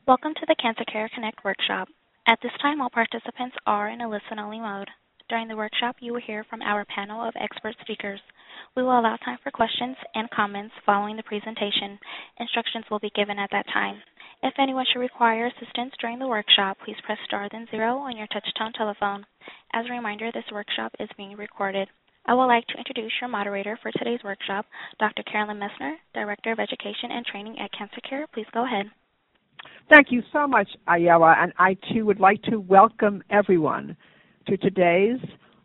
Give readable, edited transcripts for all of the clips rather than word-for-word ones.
Welcome to the Cancer Care Connect workshop. At this time, all participants are in a listen-only mode. During the workshop, you will hear from our panel of expert speakers. We will allow time for questions and comments following the presentation. Instructions will be given at that time. If anyone should require assistance during the workshop, please press star then zero on your touch-tone telephone. As a reminder, this workshop is being recorded. I would like to introduce your moderator for today's workshop, Dr. Carolyn Messner, Director of Education and Training at Cancer Care. Please go ahead. Thank you so much, Ayala, and I too would like to welcome everyone to today's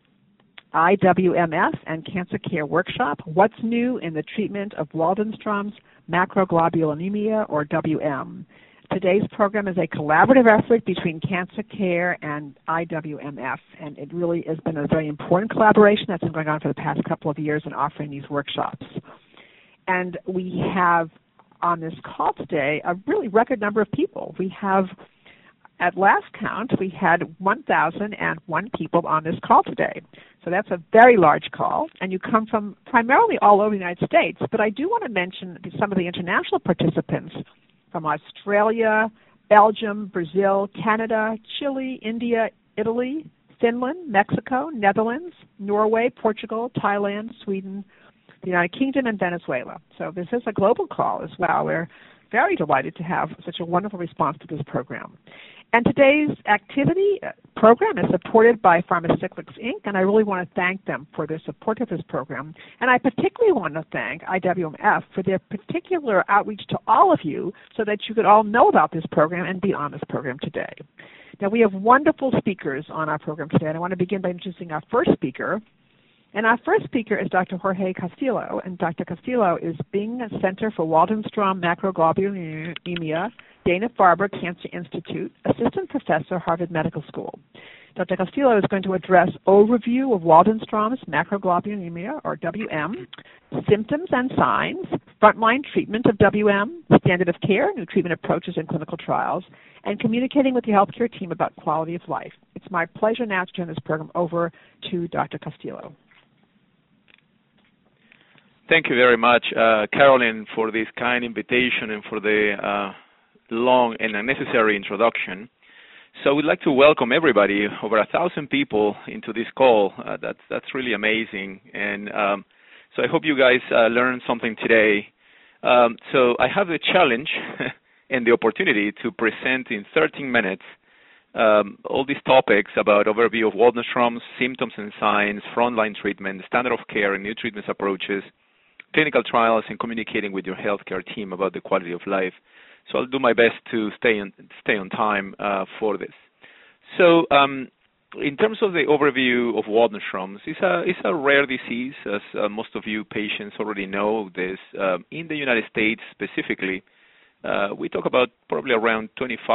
IWMS and Cancer Care Workshop, What's New in the Treatment of Waldenstrom's Macroglobulinemia, or WM. Today's program is a collaborative effort between Cancer Care and IWMF, and it really has been a very important collaboration that's been going on for the past couple of years in offering these workshops. And we have on this call today a really record number of people. We have, at last count, we had 1,001 people on this call today. So that's a very large call, and you come from primarily all over the United States. But I do want to mention some of the international participants from Australia, Belgium, Brazil, Canada, Chile, India, Italy, Finland, Mexico, Netherlands, Norway, Portugal, Thailand, Sweden, the United Kingdom, and Venezuela. So this is a global call as well. We're very delighted to have such a wonderful response to this program. And today's activity program is supported by Pharmacyclics, Inc., and I really want to thank them for their support of this program. And I particularly want to thank IWMF for their particular outreach to all of you so that you could all know about this program and be on this program today. Now, we have wonderful speakers on our program today, and I want to begin by introducing our first speaker. And our first speaker is Dr. Jorge Castillo, and Dr. Castillo is Bing Center for Waldenstrom Macroglobulinemia, Dana-Farber Cancer Institute, Assistant Professor, Harvard Medical School. Dr. Castillo is going to address overview of Waldenstrom's macroglobulinemia, or WM, symptoms and signs, frontline treatment of WM, standard of care, new treatment approaches in clinical trials, and communicating with the healthcare team about quality of life. It's my pleasure now to turn this program over to Dr. Castillo. Thank you very much, Carolyn, for this kind invitation and for the long and unnecessary introduction. So we'd like to welcome everybody, over 1,000 people, into this call. That's really amazing. And so I hope you guys learned something today. So I have the challenge and the opportunity to present in 13 minutes all these topics about overview of Waldenstrom's, symptoms and signs, frontline treatment, standard of care and new treatment approaches, clinical trials, and communicating with your healthcare team about the quality of life. So I'll do my best to stay on time for this. So in terms of the overview of Waldenstrom's, it's a rare disease, as most of you patients already know this. In the United States specifically, we talk about probably around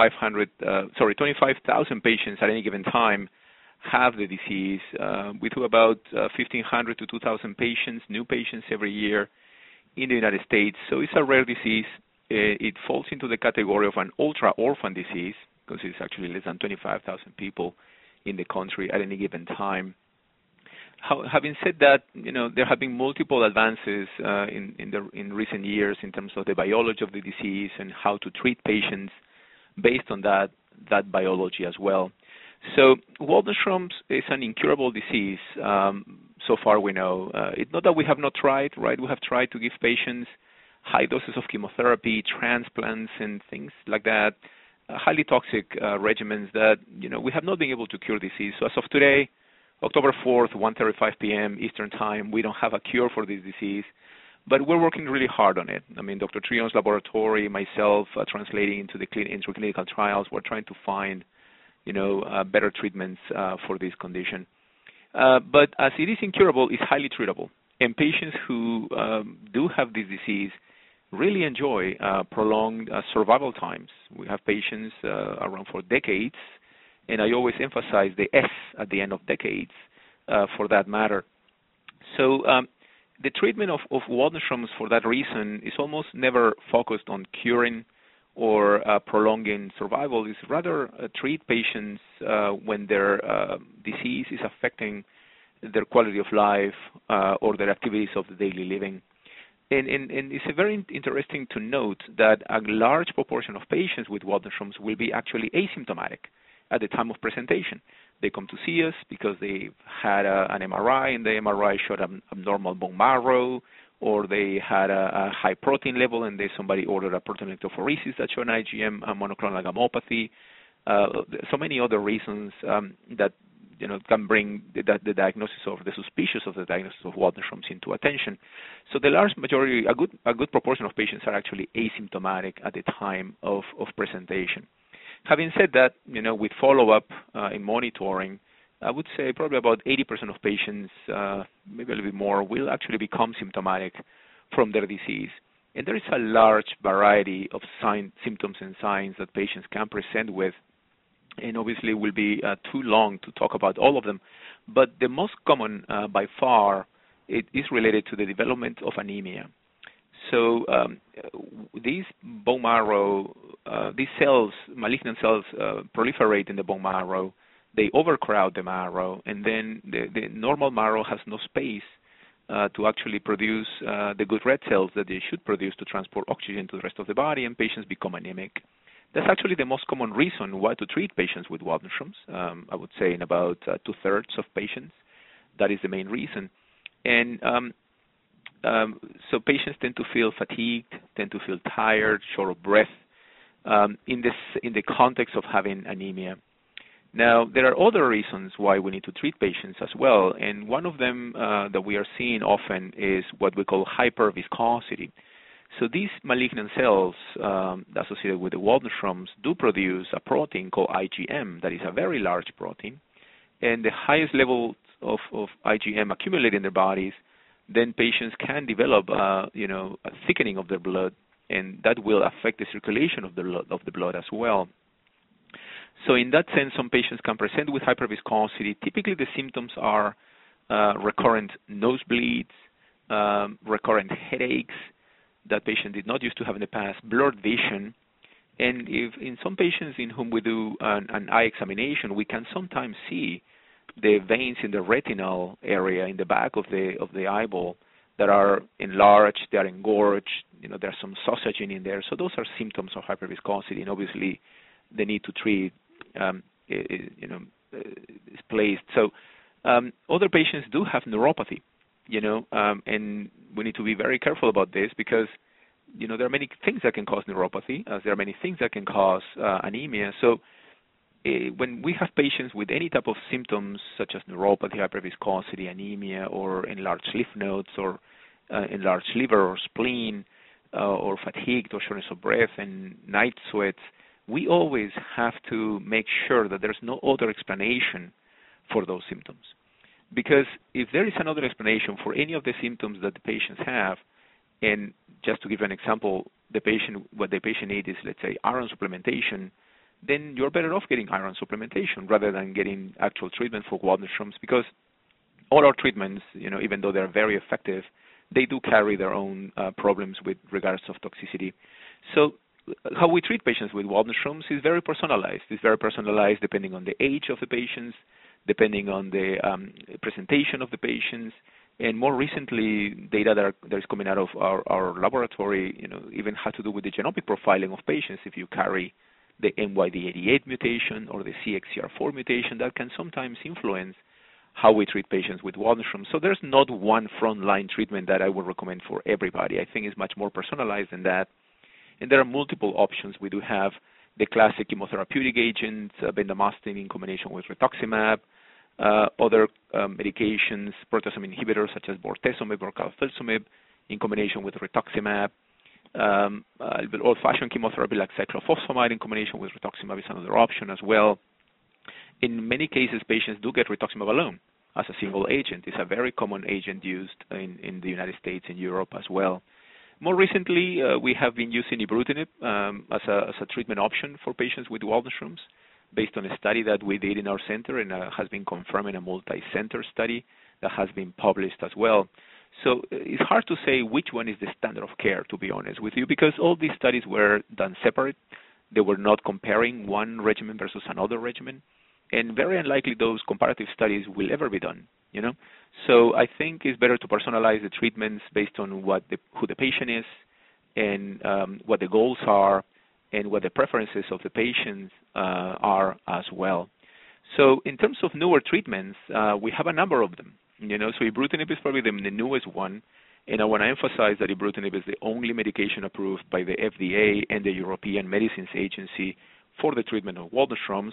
25,000 patients at any given time have the disease. We do about 1,500 to 2,000 patients, new patients every year in the United States. So it's a rare disease. It falls into the category of an ultra-orphan disease because it's actually less than 25,000 people in the country at any given time. Having said that, there have been multiple advances in recent years in terms of the biology of the disease and how to treat patients based on that biology as well. So Waldenstrom's is an incurable disease, so far we know. It's not that we have not tried, right? We have tried to give patients high doses of chemotherapy, transplants, and things like that, highly toxic regimens that, we have not been able to cure disease. So as of today, October 4th, 1:35 p.m. Eastern Time, we don't have a cure for this disease, but we're working really hard on it. I mean, Dr. Trion's laboratory, myself, translating into clinical trials, we're trying to find better treatments for this condition. But as it is incurable, it's highly treatable. And patients who do have this disease really enjoy prolonged survival times. We have patients around for decades, and I always emphasize the S at the end of decades for that matter. So the treatment of Waldenstrom's for that reason is almost never focused on curing or prolonging survival. It's rather treat patients when their disease is affecting their quality of life or their activities of the daily living. And it's very interesting to note that a large proportion of patients with Waldenstrom's will be actually asymptomatic at the time of presentation. They come to see us because they had an MRI, and the MRI showed abnormal bone marrow, or they had a high protein level, and somebody ordered a protein electrophoresis that showed an IgM monoclonal gammopathy. So many other reasons that can bring the diagnosis of the suspicious of the diagnosis of Waldenstrom's into attention. So the large majority, a good proportion of patients are actually asymptomatic at the time of presentation. Having said that, with follow-up in monitoring, I would say probably about 80% of patients, maybe a little bit more, will actually become symptomatic from their disease. And there is a large variety of symptoms and signs that patients can present with, and obviously it will be too long to talk about all of them. But the most common, by far, it is related to the development of anemia. So these bone marrow, these cells, malignant cells, proliferate in the bone marrow. They overcrowd the marrow, and then the normal marrow has no space to actually produce the good red cells that they should produce to transport oxygen to the rest of the body, and patients become anemic. That's actually the most common reason why to treat patients with Waldenstrom's. I would say in about 2/3 of patients, that is the main reason. And so patients tend to feel fatigued, tend to feel tired, short of breath, in the context of having anemia. Now, there are other reasons why we need to treat patients as well, and one of them that we are seeing often is what we call hyperviscosity. So these malignant cells associated with the Waldenstrom's do produce a protein called IgM that is a very large protein, and the highest levels of IgM accumulate in their bodies, then patients can develop a thickening of their blood, and that will affect the circulation of the blood as well. So in that sense, some patients can present with hyperviscosity. Typically, the symptoms are recurrent nosebleeds, recurrent headaches that patient did not used to have in the past, blurred vision, and if in some patients in whom we do an eye examination, we can sometimes see the veins in the retinal area in the back of the eyeball that are enlarged, they are engorged, there's some sausaging in there. So those are symptoms of hyperviscosity, and obviously the need to treat is placed. So other patients do have neuropathy, and we need to be very careful about this because, there are many things that can cause neuropathy, as there are many things that can cause anemia. So when we have patients with any type of symptoms such as neuropathy, hyperviscosity, anemia, or enlarged lymph nodes, or enlarged liver or spleen, or fatigued or shortness of breath and night sweats, we always have to make sure that there's no other explanation for those symptoms. Because if there is another explanation for any of the symptoms that the patients have, and just to give you an example, what the patient needs is, let's say, iron supplementation, then you're better off getting iron supplementation rather than getting actual treatment for Waldenstrom's, because all our treatments, even though they're very effective, they do carry their own problems with regards of toxicity. So how we treat patients with Waldenstrom's is very personalized. It's very personalized depending on the age of the patients, depending on the presentation of the patients, and more recently, data that is coming out of our laboratory, even had to do with the genomic profiling of patients. If you carry the NYD88 mutation or the CXCR4 mutation, that can sometimes influence how we treat patients with Waldenstrom's. So there's not one frontline treatment that I would recommend for everybody. I think it's much more personalized than that. And there are multiple options. We do have the classic chemotherapeutic agents, bendamustine in combination with rituximab, other medications, proteasome inhibitors such as bortezomib or carfilzomib in combination with rituximab. Old-fashioned chemotherapy like cyclophosphamide in combination with rituximab is another option as well. In many cases, patients do get rituximab alone as a single agent. It's a very common agent used in the United States and Europe as well. More recently, we have been using ibrutinib as a treatment option for patients with Waldenstrom's, based on a study that we did in our center and has been confirmed in a multi-center study that has been published as well. So it's hard to say which one is the standard of care, to be honest with you, because all these studies were done separate. They were not comparing one regimen versus another regimen. and very unlikely those comparative studies will ever be done. So I think it's better to personalize the treatments based on who the patient is, and what the goals are, and what the preferences of the patients are as well. So in terms of newer treatments, we have a number of them. So ibrutinib is probably the newest one, and I want to emphasize that ibrutinib is the only medication approved by the FDA and the European Medicines Agency for the treatment of Waldenstrom's.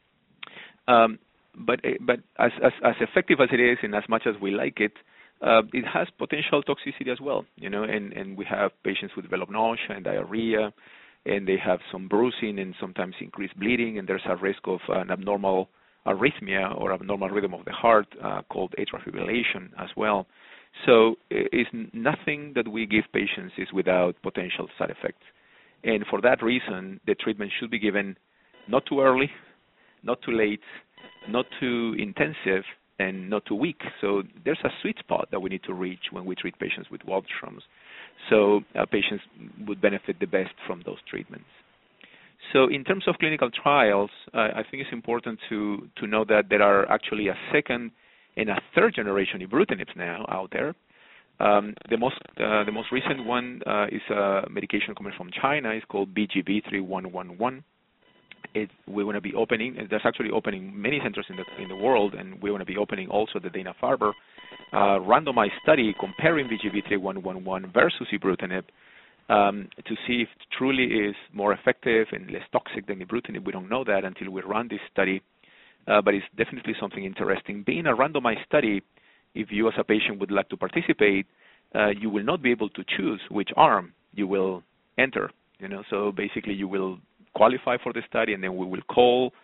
But as effective as it is, and as much as we like it, it has potential toxicity as well. And we have patients who develop nausea and diarrhea, and they have some bruising and sometimes increased bleeding, and there's a risk of an abnormal arrhythmia or abnormal rhythm of the heart called atrial fibrillation as well. So it's nothing that we give patients is without potential side effects. And for that reason, the treatment should be given not too early, not too late, not too intensive, and not too weak. So there's a sweet spot that we need to reach when we treat patients with Waldenstrom's. So patients would benefit the best from those treatments. So in terms of clinical trials, I think it's important to know that there are actually a second and a third generation ibrutinibs now out there. The most recent one is a medication coming from China. It's called BGB-3111. We're going to be opening. There's actually opening many centers in the world, and we're going to be opening also the Dana-Farber randomized study comparing BGB-3111 versus ibrutinib to see if it truly is more effective and less toxic than ibrutinib. We don't know that until we run this study, but it's definitely something interesting. Being a randomized study, if you as a patient would like to participate, you will not be able to choose which arm you will enter. So basically you will qualify for the study, and then we will call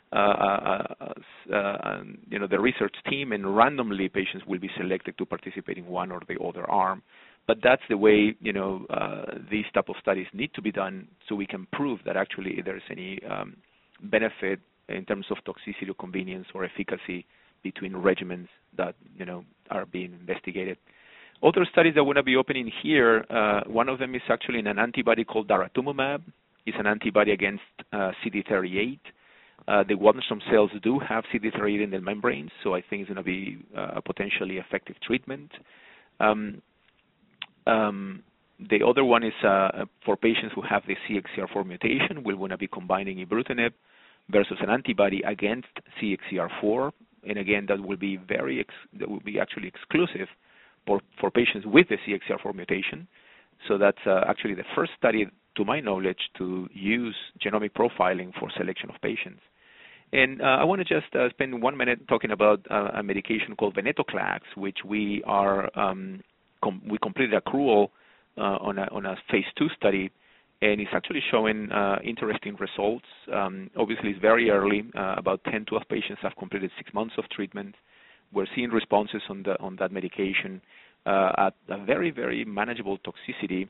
the research team, and randomly patients will be selected to participate in one or the other arm. But that's the way these type of studies need to be done, so we can prove that actually there's any benefit in terms of toxicity or convenience or efficacy between regimens that are being investigated. Other studies that want to be opening here, one of them is actually in an antibody called daratumumab. It's an antibody against CD38. The Waldenstrom cells do have CD38 in the membranes, so I think it's going to be a potentially effective treatment. The other one is for patients who have the CXCR4 mutation. We're going to be combining ibrutinib versus an antibody against CXCR4, and again, that will be actually exclusive for patients with the CXCR4 mutation. So that's actually the first study, to my knowledge, to use genomic profiling for selection of patients. And I want to just spend 1 minute talking about a medication called venetoclax, which we completed accrual on a phase 2 study, and it's actually showing interesting results. Obviously, it's very early. About 10, 12 patients have completed 6 months of treatment. We're seeing responses on that medication at a very, very manageable toxicity.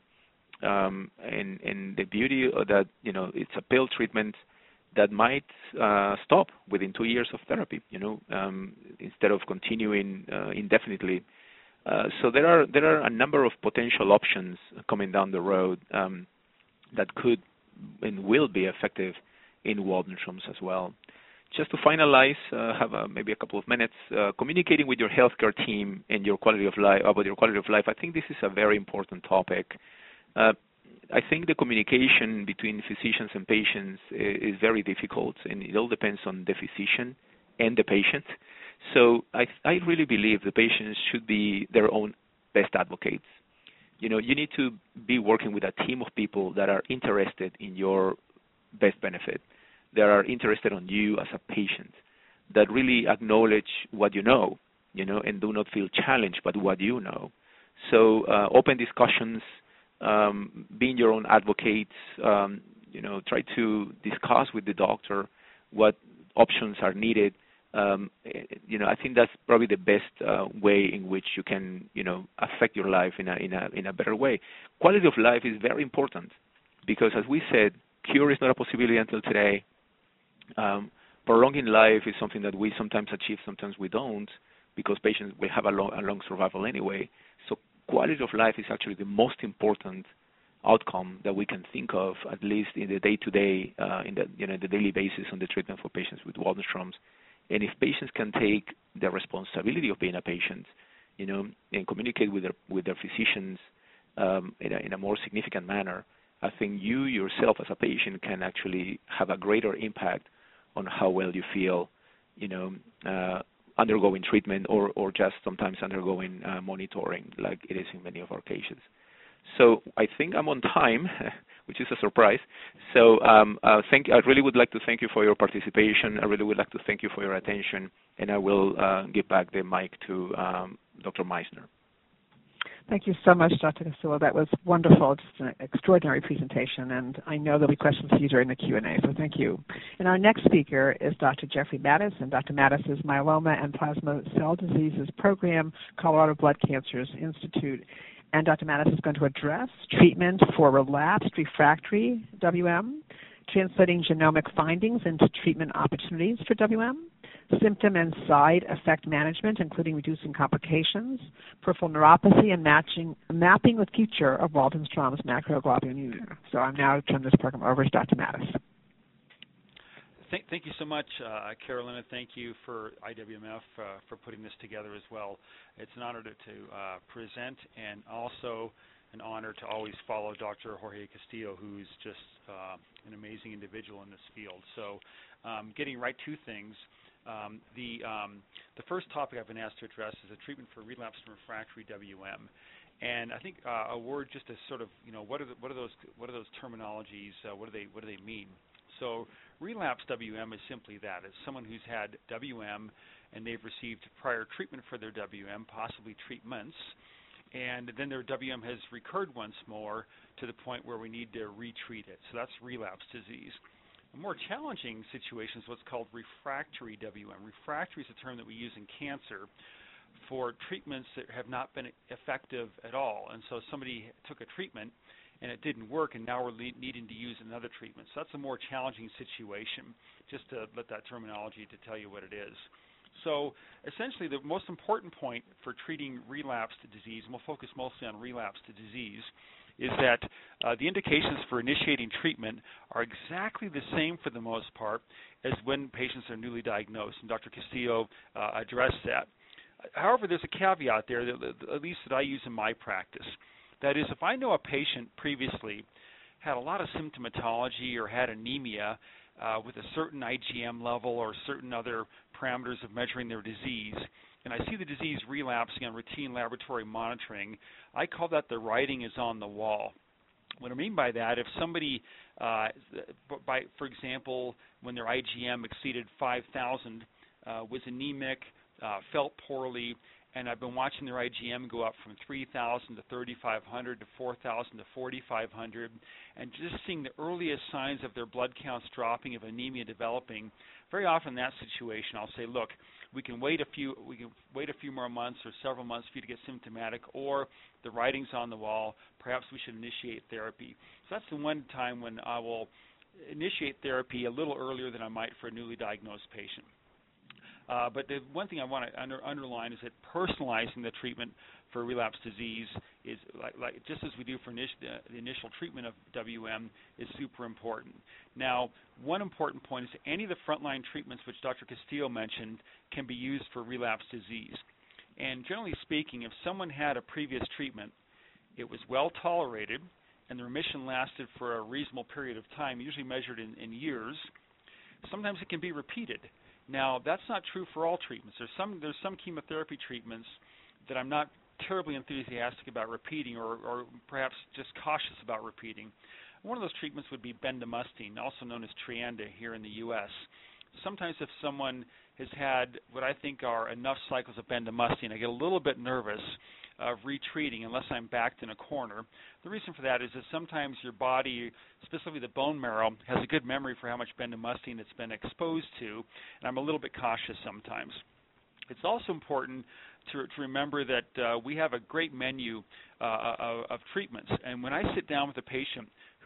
And the beauty of that, it's a pill treatment that might stop within 2 years of therapy, instead of continuing indefinitely. So there are a number of potential options coming down the road that could and will be effective in Waldenstrom's as well. Just to finalize, have maybe a couple of minutes, communicating with your healthcare team and your quality of life about your quality of life. I think this is a very important topic. I think the communication between physicians and patients is very difficult, and it all depends on the physician and the patient. So I really believe the patients should be their own best advocates. You need to be working with a team of people that are interested in your best benefit, that are interested in you as a patient, that really acknowledge what you know, and do not feel challenged by what you know. So open discussions, being your own advocates, try to discuss with the doctor what options are needed. I think that's probably the best way in which you can, affect your life in a better way. Quality of life is very important because, as we said, cure is not a possibility until today. Prolonging life is something that we sometimes achieve, sometimes we don't, because patients will have a long survival anyway. So quality of life is actually the most important outcome that we can think of, at least in the day-to-day, the daily basis on the treatment for patients with Waldenstrom's. And if patients can take the responsibility of being a patient, and communicate with their physicians in a more significant manner, I think you yourself as a patient can actually have a greater impact on how well you feel, undergoing treatment or just sometimes undergoing monitoring, like it is in many of our cases. So I think I'm on time, which is a surprise. So I really would like to thank you for your participation. I really would like to thank you for your attention, and I will give back the mic to Dr. Meissner. Thank you so much, Dr. Castillo. That was wonderful. Just an extraordinary presentation, and I know there'll be questions for you during the Q&A, so thank you. And our next speaker is Dr. Jeffrey Mattis, and Dr. Mattis is Myeloma and Plasma Cell Diseases Program, Colorado Blood Cancers Institute. And Dr. Mattis is going to address treatment for relapsed refractory WM, translating genomic findings into treatment opportunities for WM, symptom and side effect management, including reducing complications, peripheral neuropathy, and mapping the future of Waldenstrom's macroglobulinemia. So I'm now turning this program over to Dr. Mattis. Thank you so much, Carolina. Thank you for IWMF for putting this together as well. It's an honor to present, and also an honor to always follow Dr. Jorge Castillo, who's just an amazing individual in this field. So getting right to things, the first topic I've been asked to address is a treatment for relapsed and refractory WM. And I think a word just to sort of, what are those terminologies? What do they mean? So relapsed WM is simply that. It's someone who's had WM and they've received prior treatment for their WM, possibly treatments, and then their WM has recurred once more to the point where we need to retreat it. So that's relapse disease. A more challenging situation is what's called refractory WM. Refractory is a term that we use in cancer for treatments that have not been effective at all. And so somebody took a treatment and it didn't work, and now we're needing to use another treatment. So that's a more challenging situation, just to let that terminology to tell you what it is. So essentially the most important point for treating relapsed disease, and we'll focus mostly on relapsed disease, is that the indications for initiating treatment are exactly the same for the most part as when patients are newly diagnosed, and Dr. Castillo addressed that. However, there's a caveat there, at least that I use in my practice. That is, if I know a patient previously had a lot of symptomatology or had anemia with a certain IgM level or certain other parameters of measuring their disease, and I see the disease relapsing on routine laboratory monitoring, I call that the writing is on the wall. What I mean by that, if somebody, for example, when their IgM exceeded 5,000, was anemic, felt poorly, and I've been watching their IgM go up from 3,000 to 3,500 to 4,000 to 4,500, and just seeing the earliest signs of their blood counts dropping, of anemia developing. Very often in that situation, I'll say, look, we can wait a few more months or several months for you to get symptomatic, or the writing's on the wall. Perhaps we should initiate therapy. So that's the one time when I will initiate therapy a little earlier than I might for a newly diagnosed patient. But the one thing I want to underline is that personalizing the treatment for relapse disease is, like just as we do for the initial treatment of WM, is super important. Now, one important point is any of the frontline treatments which Dr. Castillo mentioned can be used for relapse disease. And generally speaking, if someone had a previous treatment, it was well tolerated, and the remission lasted for a reasonable period of time, usually measured in years, sometimes it can be repeated. Now, that's not true for all treatments. There's some chemotherapy treatments that I'm not terribly enthusiastic about repeating, or perhaps just cautious about repeating. One of those treatments would be bendamustine, also known as Treanda here in the U.S. Sometimes if someone has had what I think are enough cycles of bendamustine, I get a little bit nervous of retreating unless I'm backed in a corner. The reason for that is that sometimes your body, specifically the bone marrow, has a good memory for how much bendamustine it's been exposed to, and I'm a little bit cautious sometimes. It's also important to remember that we have a great menu of treatments, and when I sit down with a patient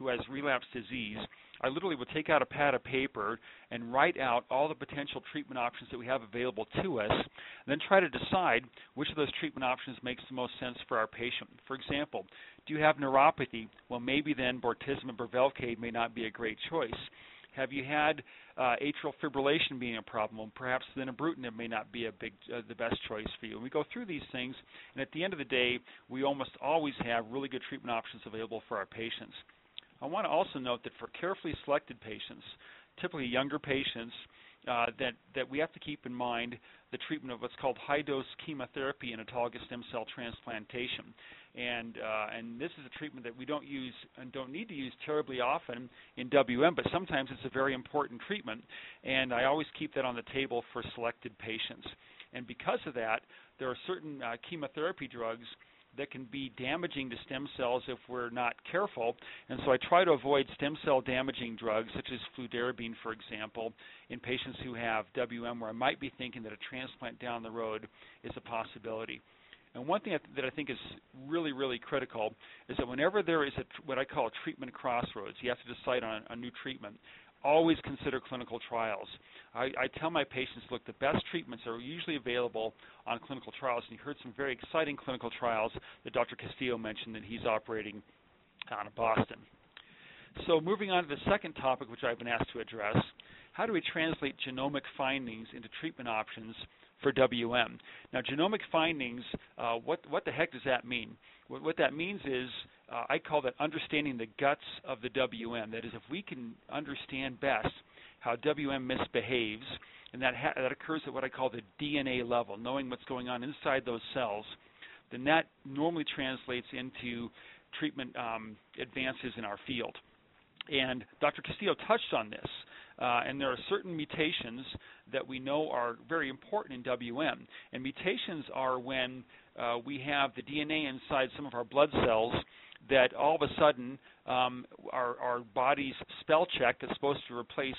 who has relapse disease, I literally would take out a pad of paper and write out all the potential treatment options that we have available to us, and then try to decide which of those treatment options makes the most sense for our patient. For example, do you have neuropathy? Well, maybe then bortezomib or Velcade may not be a great choice. Have you had atrial fibrillation being a problem? Well, perhaps then ibrutinib may not be the best choice for you. And we go through these things, and at the end of the day, we almost always have really good treatment options available for our patients. I want to also note that for carefully selected patients, typically younger patients, that we have to keep in mind the treatment of what's called high-dose chemotherapy and autologous stem cell transplantation. And this is a treatment that we don't use and don't need to use terribly often in WM, but sometimes it's a very important treatment, and I always keep that on the table for selected patients. And because of that, there are certain chemotherapy drugs that can be damaging to stem cells if we're not careful, and so I try to avoid stem cell damaging drugs such as fludarabine, for example, in patients who have WM where I might be thinking that a transplant down the road is a possibility. And one thing that I think is really, really critical is that whenever there is what I call a treatment crossroads, you have to decide on a new treatment, always consider clinical trials. I tell my patients, look, the best treatments are usually available on clinical trials, and you heard some very exciting clinical trials that Dr. Castillo mentioned that he's operating out of Boston. So moving on to the second topic, which I've been asked to address, how do we translate genomic findings into treatment options for WM? Now, genomic findings, what the heck does that mean? What that means is I call that understanding the guts of the WM. That is, if we can understand best how WM misbehaves, and that occurs at what I call the DNA level, knowing what's going on inside those cells, then that normally translates into treatment advances in our field. And Dr. Castillo touched on this, and there are certain mutations that we know are very important in WM. And mutations are when we have the DNA inside some of our blood cells that all of a sudden our body's spell check that's supposed to replace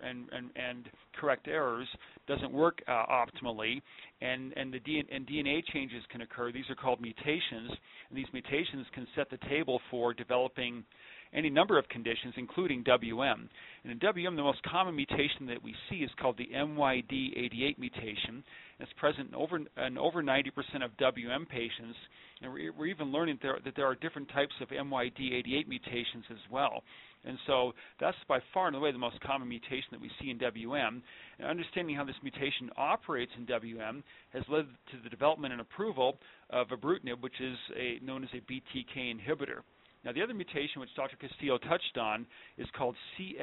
and correct errors doesn't work optimally, and DNA changes can occur. These are called mutations, and these mutations can set the table for developing any number of conditions, including WM. And in WM, the most common mutation that we see is called the MYD88 mutation. It's present in over 90% of WM patients, and we're even learning that there are different types of MYD88 mutations as well. And so that's by far and away the most common mutation that we see in WM. And understanding how this mutation operates in WM has led to the development and approval of ibrutinib, which is known as a BTK inhibitor. Now, the other mutation which Dr. Castillo touched on is called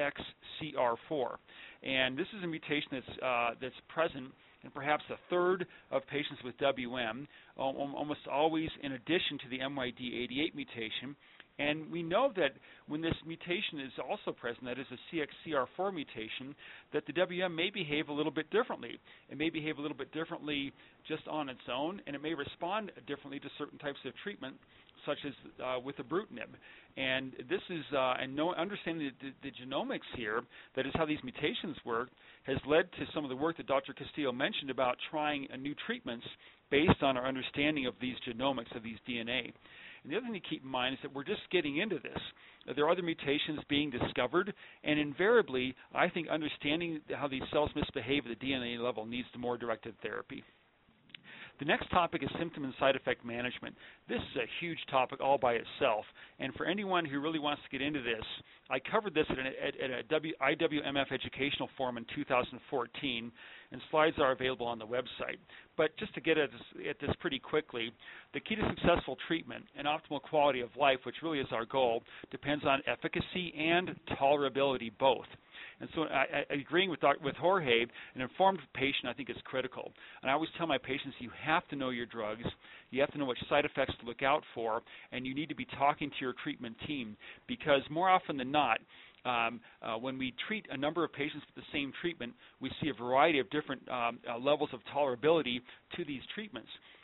CXCR4, and this is a mutation that's present in perhaps a third of patients with WM, almost always in addition to the MYD88 mutation. And we know that when this mutation is also present, that is a CXCR4 mutation, that the WM may behave a little bit differently. It may behave a little bit differently just on its own, and it may respond differently to certain types of treatment, such as with ibrutinib. And this is, understanding the genomics here, that is how these mutations work, has led to some of the work that Dr. Castillo mentioned about trying new treatments based on our understanding of these genomics, of these DNA. And the other thing to keep in mind is that we're just getting into this. There are other mutations being discovered, and invariably, I think understanding how these cells misbehave at the DNA level needs to more directed therapy. The next topic is symptom and side effect management. This is a huge topic all by itself, and for anyone who really wants to get into this, I covered this at a IWMF educational forum in 2014, and slides are available on the website. But just to get at this pretty quickly, the key to successful treatment and optimal quality of life, which really is our goal, depends on efficacy and tolerability both. And so agreeing with Jorge, an informed patient I think is critical. And I always tell my patients, you have to know your drugs, you have to know which side effects to look out for, and you need to be talking to your treatment team, because more often than not, when we treat a number of patients with the same treatment, we see a variety of different levels of tolerability to these treatments.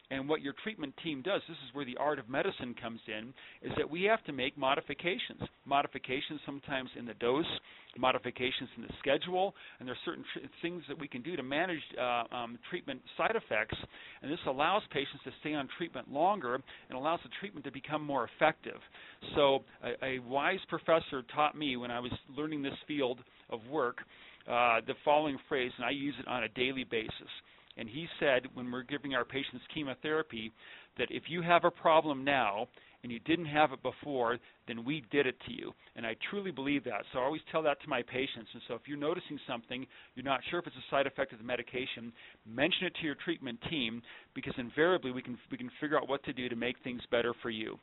And what your treatment team does, this is where the art of medicine comes in, is that we have to make modifications. Modifications sometimes in the dose, modifications in the schedule, and there are certain things that we can do to manage treatment side effects. And this allows patients to stay on treatment longer and allows the treatment to become more effective. So a wise professor taught me when I was learning this field of work the following phrase, and I use it on a daily basis. And he said, when we're giving our patients chemotherapy, that if you have a problem now and you didn't have it before, then we did it to you. And I truly believe that. So I always tell that to my patients. And so if you're noticing something, you're not sure if it's a side effect of the medication, mention it to your treatment team, because invariably we can figure out what to do to make things better for you.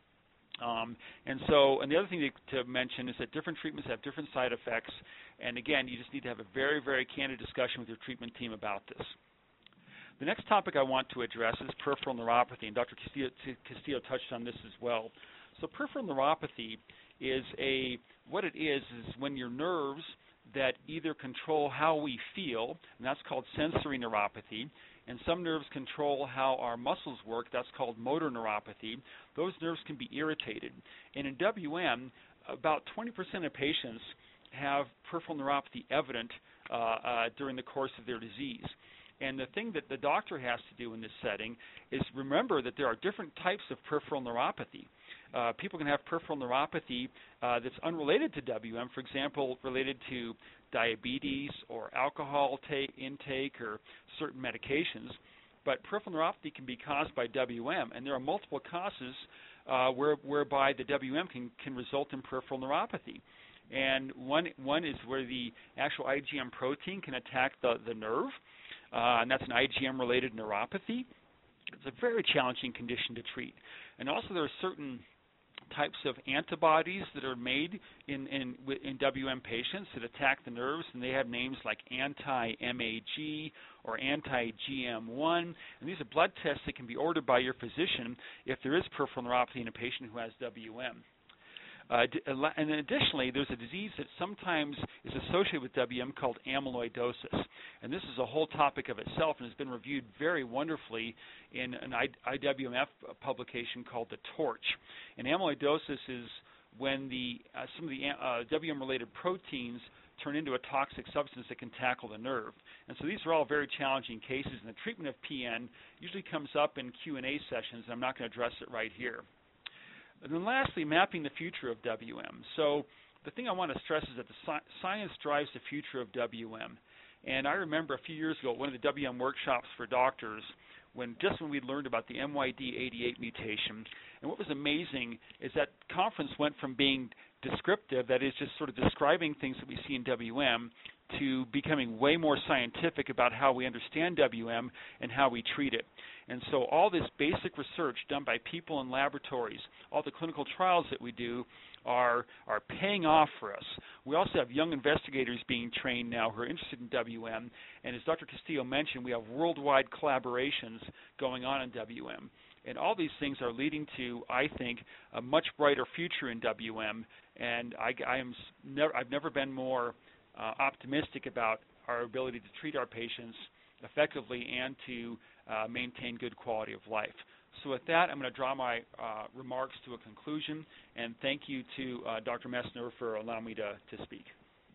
And the other thing to mention is that different treatments have different side effects. And again, you just need to have a very, very candid discussion with your treatment team about this. The next topic I want to address is peripheral neuropathy, and Dr. Castillo touched on this as well. So peripheral neuropathy is what it is when your nerves that either control how we feel, and that's called sensory neuropathy, and some nerves control how our muscles work, that's called motor neuropathy. Those nerves can be irritated. And in WM, about 20% of patients have peripheral neuropathy evident during the course of their disease. And the thing that the doctor has to do in this setting is remember that there are different types of peripheral neuropathy. People can have peripheral neuropathy that's unrelated to WM, for example, related to diabetes or alcohol intake or certain medications. But peripheral neuropathy can be caused by WM, and there are multiple causes whereby the WM can result in peripheral neuropathy. And one is where the actual IgM protein can attack the nerve, and that's an IgM-related neuropathy. It's a very challenging condition to treat. And also there are certain types of antibodies that are made in WM patients that attack the nerves, and they have names like anti-MAG or anti-GM1. And these are blood tests that can be ordered by your physician if there is peripheral neuropathy in a patient who has WM. And additionally, there's a disease that sometimes is associated with WM called amyloidosis. And this is a whole topic of itself and has been reviewed very wonderfully in an IWMF publication called The Torch. And amyloidosis is when some of the WM-related proteins turn into a toxic substance that can tackle the nerve. And so these are all very challenging cases, and the treatment of PN usually comes up in Q&A sessions, and I'm not going to address it right here. And then lastly, mapping the future of WM. So the thing I want to stress is that the science drives the future of WM. And I remember a few years ago at one of the WM workshops for doctors when we learned about the MYD88 mutation. And what was amazing is that conference went from being descriptive, that is just sort of describing things that we see in WM, to becoming way more scientific about how we understand WM and how we treat it. And so all this basic research done by people in laboratories, all the clinical trials that we do are paying off for us. We also have young investigators being trained now who are interested in WM. And as Dr. Castillo mentioned, we have worldwide collaborations going on in WM. And all these things are leading to, I think, a much brighter future in WM. And I've never been more optimistic about our ability to treat our patients effectively and to maintain good quality of life. So with that, I'm going to draw my remarks to a conclusion, and thank you to Dr. Messner for allowing me to speak.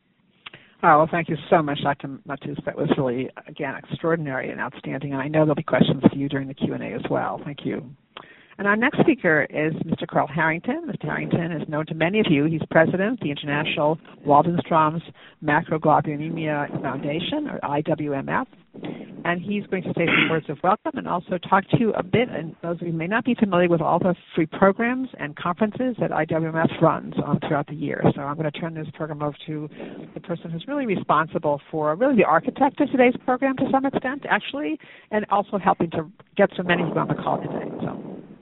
Well, thank you so much, Dr. Matus. That was really, again, extraordinary and outstanding, and I know there'll be questions for you during the Q&A as well. Thank you. And our next speaker is Mr. Carl Harrington. Mr. Harrington is known to many of you. He's president of the International Waldenstrom's Macroglobulinemia Foundation, or IWMF, and he's going to say some words of welcome and also talk to you a bit, and those of you who may not be familiar with all the free programs and conferences that IWMF runs throughout the year. So I'm going to turn this program over to the person who's really responsible for, really the architect of today's program to some extent, actually, and also helping to get so many of you on the call today. So.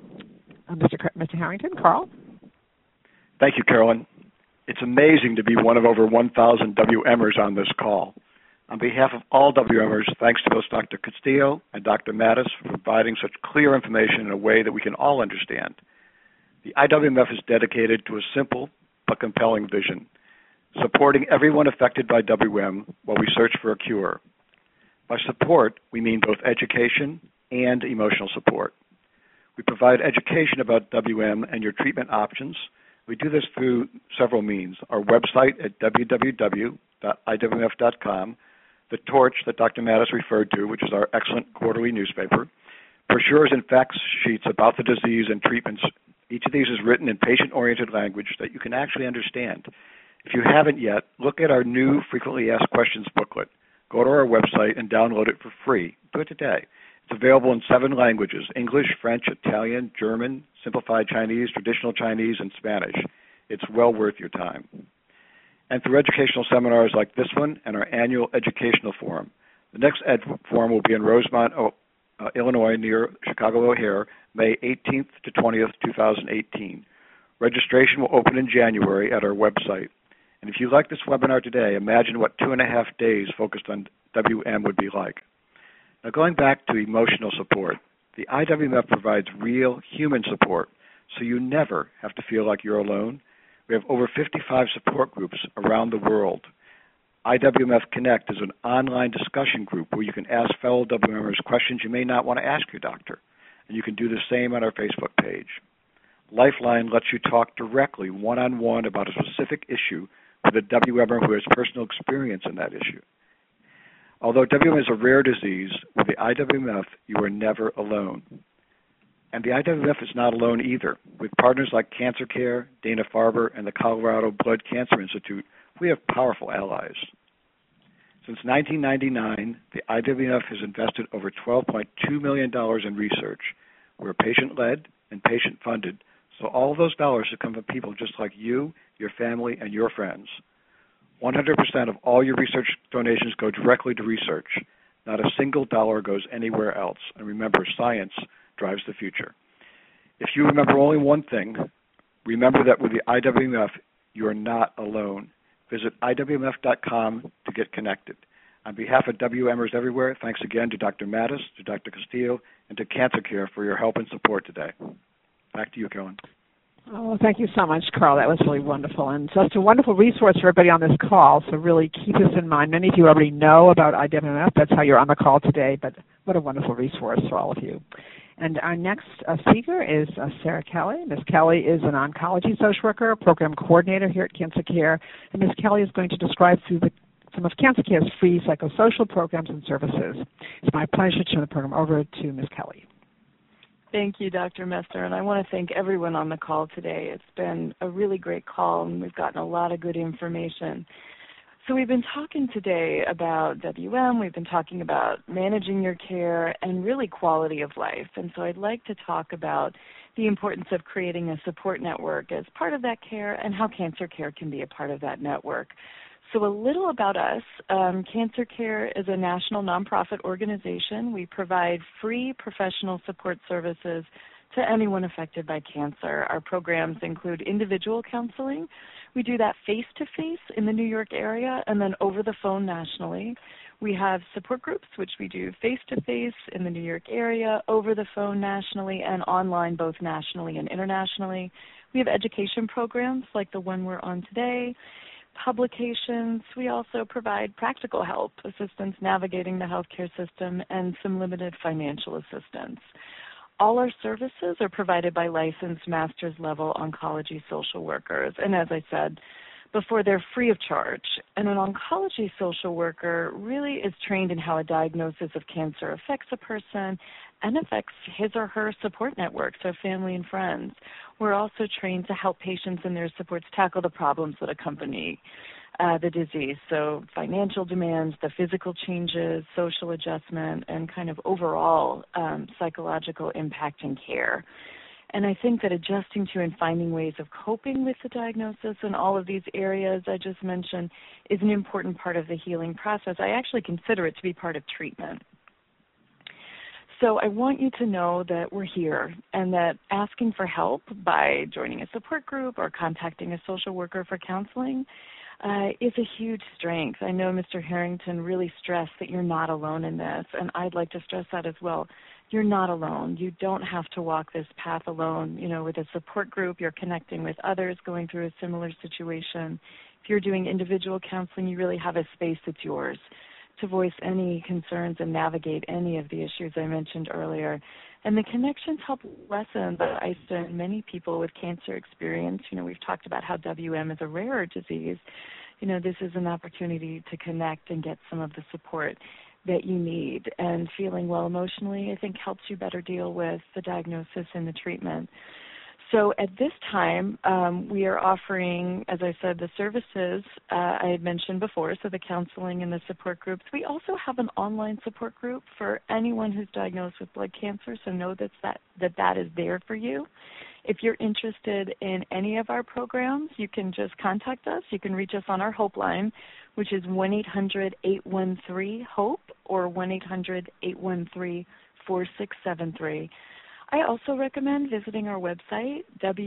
Mr. Harrington, Carl? Thank you, Carolyn. It's amazing to be one of over 1,000 WMers on this call. On behalf of all WMers, thanks to both Dr. Castillo and Dr. Mattis for providing such clear information in a way that we can all understand. The IWMF is dedicated to a simple but compelling vision, supporting everyone affected by WM while we search for a cure. By support, we mean both education and emotional support. We provide education about WM and your treatment options. We do this through several means. Our website at www.iwmf.com, the Torch that Dr. Mattis referred to, which is our excellent quarterly newspaper, brochures and fact sheets about the disease and treatments. Each of these is written in patient-oriented language that you can actually understand. If you haven't yet, look at our new Frequently Asked Questions booklet. Go to our website and download it for free. Do it today. It's available in 7 languages: English, French, Italian, German, Simplified Chinese, Traditional Chinese, and Spanish. It's well worth your time. And through educational seminars like this one and our annual educational forum. The next Ed Forum will be in Rosemont, Illinois, near Chicago O'Hare, May 18th to 20th, 2018. Registration will open in January at our website. And if you like this webinar today, imagine what 2.5 days focused on WM would be like. Now, going back to emotional support, the IWMF provides real human support, so you never have to feel like you're alone. We have over 55 support groups around the world. IWMF Connect is an online discussion group where you can ask fellow WMers questions you may not want to ask your doctor, and you can do the same on our Facebook page. Lifeline lets you talk directly, one-on-one, about a specific issue with a WMer who has personal experience in that issue. Although WM is a rare disease, with the IWMF, you are never alone. And the IWMF is not alone either. With partners like Cancer Care, Dana-Farber, and the Colorado Blood Cancer Institute, we have powerful allies. Since 1999, the IWMF has invested over $12.2 million in research. We're patient-led and patient-funded, so all of those dollars should come from people just like you, your family, and your friends. 100% of all your research donations go directly to research. Not a single dollar goes anywhere else. And remember, science drives the future. If you remember only one thing, remember that with the IWMF, you are not alone. Visit IWMF.com to get connected. On behalf of WMers everywhere, thanks again to Dr. Mattis, to Dr. Castillo, and to Cancer Care for your help and support today. Back to you, Carolyn. Oh, thank you so much, Carl. That was really wonderful. And just a wonderful resource for everybody on this call, so really keep this in mind. Many of you already know about IWMF. That's how you're on the call today, but what a wonderful resource for all of you. And our next speaker is Sarah Kelly. Ms. Kelly is an oncology social worker, program coordinator here at Cancer Care, and Ms. Kelly is going to describe some of Cancer Care's free psychosocial programs and services. It's my pleasure to turn the program over to Ms. Kelly. Thank you, Dr. Messer, and I want to thank everyone on the call today. It's been a really great call, and we've gotten a lot of good information. So we've been talking today about WM, we've been talking about managing your care, and really quality of life. And so I'd like to talk about the importance of creating a support network as part of that care and how Cancer Care can be a part of that network. So a little about us. Cancer Care is a national nonprofit organization. We provide free professional support services to anyone affected by cancer. Our programs include individual counseling. We do that face-to-face in the New York area and then over the phone nationally. We have support groups, which we do face-to-face in the New York area, over the phone nationally, and online both nationally and internationally. We have education programs like the one we're on today, publications. We also provide practical help, assistance navigating the healthcare system, and some limited financial assistance. All our services are provided by licensed master's level oncology social workers. And as I said before, they're free of charge. And an oncology social worker really is trained in how a diagnosis of cancer affects a person and affects his or her support network, so family and friends. We're also trained to help patients and their supports tackle the problems that accompany the disease, so financial demands, the physical changes, social adjustment, and kind of overall psychological impact and care. And I think that adjusting to and finding ways of coping with the diagnosis in all of these areas I just mentioned is an important part of the healing process. I actually consider it to be part of treatment. So I want you to know that we're here and that asking for help by joining a support group or contacting a social worker for counseling is a huge strength. I know Mr. Harrington really stressed that you're not alone in this, and I'd like to stress that as well. You're not alone. You don't have to walk this path alone. You know, with a support group, you're connecting with others going through a similar situation. If you're doing individual counseling, you really have a space that's yours to voice any concerns and navigate any of the issues I mentioned earlier. And the connections help lessen the isolation many people with cancer experience. We've talked about how WM is a rare disease. This is an opportunity to connect and get some of the support that you need. And feeling well emotionally, I think, helps you better deal with the diagnosis and the treatment. So at this time, we are offering, as I said, the services I had mentioned before, so the counseling and the support groups. We also have an online support group for anyone who's diagnosed with blood cancer, so know that is there for you. If you're interested in any of our programs, you can just contact us. You can reach us on our Hope line, which is 1-800-813-HOPE or 1-800-813-4673. I also recommend visiting our website,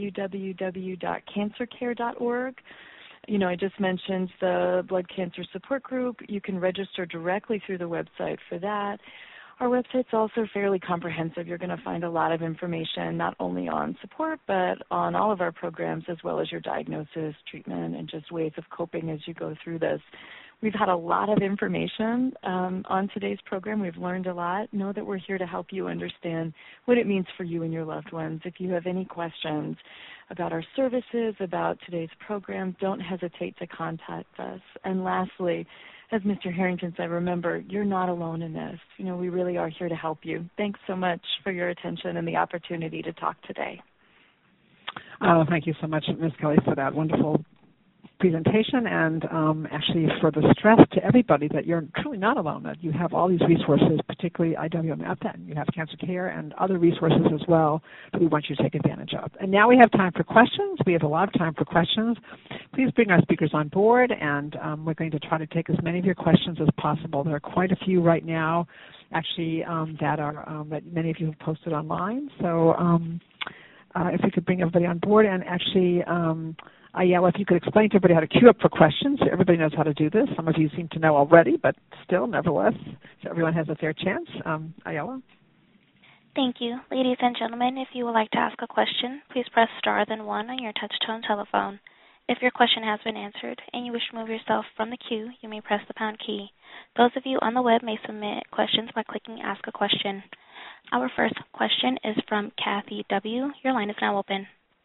www.cancercare.org. I just mentioned the Blood Cancer Support Group. You can register directly through the website for that. Our website's also fairly comprehensive. You're going to find a lot of information, not only on support, but on all of our programs, as well as your diagnosis, treatment, and just ways of coping as you go through this. We've had a lot of information on today's program. We've learned a lot. Know that we're here to help you understand what it means for you and your loved ones. If you have any questions about our services, about today's program, don't hesitate to contact us. And lastly, as Mr. Harrington said, remember, you're not alone in this. We really are here to help you. Thanks so much for your attention and the opportunity to talk today. Thank you so much, Ms. Kelly, for that wonderful presentation, and actually for the stress to everybody that you're truly not alone, that you have all these resources, particularly IWMF, and you have Cancer Care and other resources as well that we want you to take advantage of. And now we have time for questions. We have a lot of time for questions. Please bring our speakers on board, and we're going to try to take as many of your questions as possible. There are quite a few right now, actually, that many of you have posted online. So if we could bring everybody on board, and actually, Ayala, if you could explain to everybody how to queue up for questions. Everybody knows how to do this. Some of you seem to know already, but still, nevertheless, so everyone has a fair chance. Ayala? Thank you. Ladies and gentlemen, if you would like to ask a question, please press star then 1 on your touch-tone telephone. If your question has been answered and you wish to move yourself from the queue, you may press the pound key. Those of you on the web may submit questions by clicking Ask a Question. Our first question is from Kathy W. Your line is now open.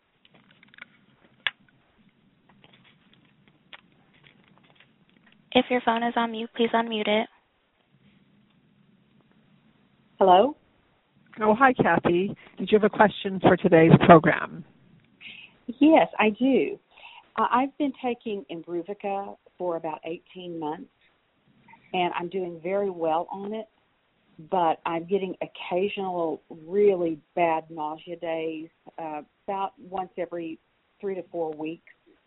If your phone is on mute, please unmute it. Hello? Oh, hi, Kathy. Did you have a question for today's program? Yes, I do. I've been taking Imbruvica for about 18 months, and I'm doing very well on it, but I'm getting occasional really bad nausea days, about once every 3 to 4 weeks,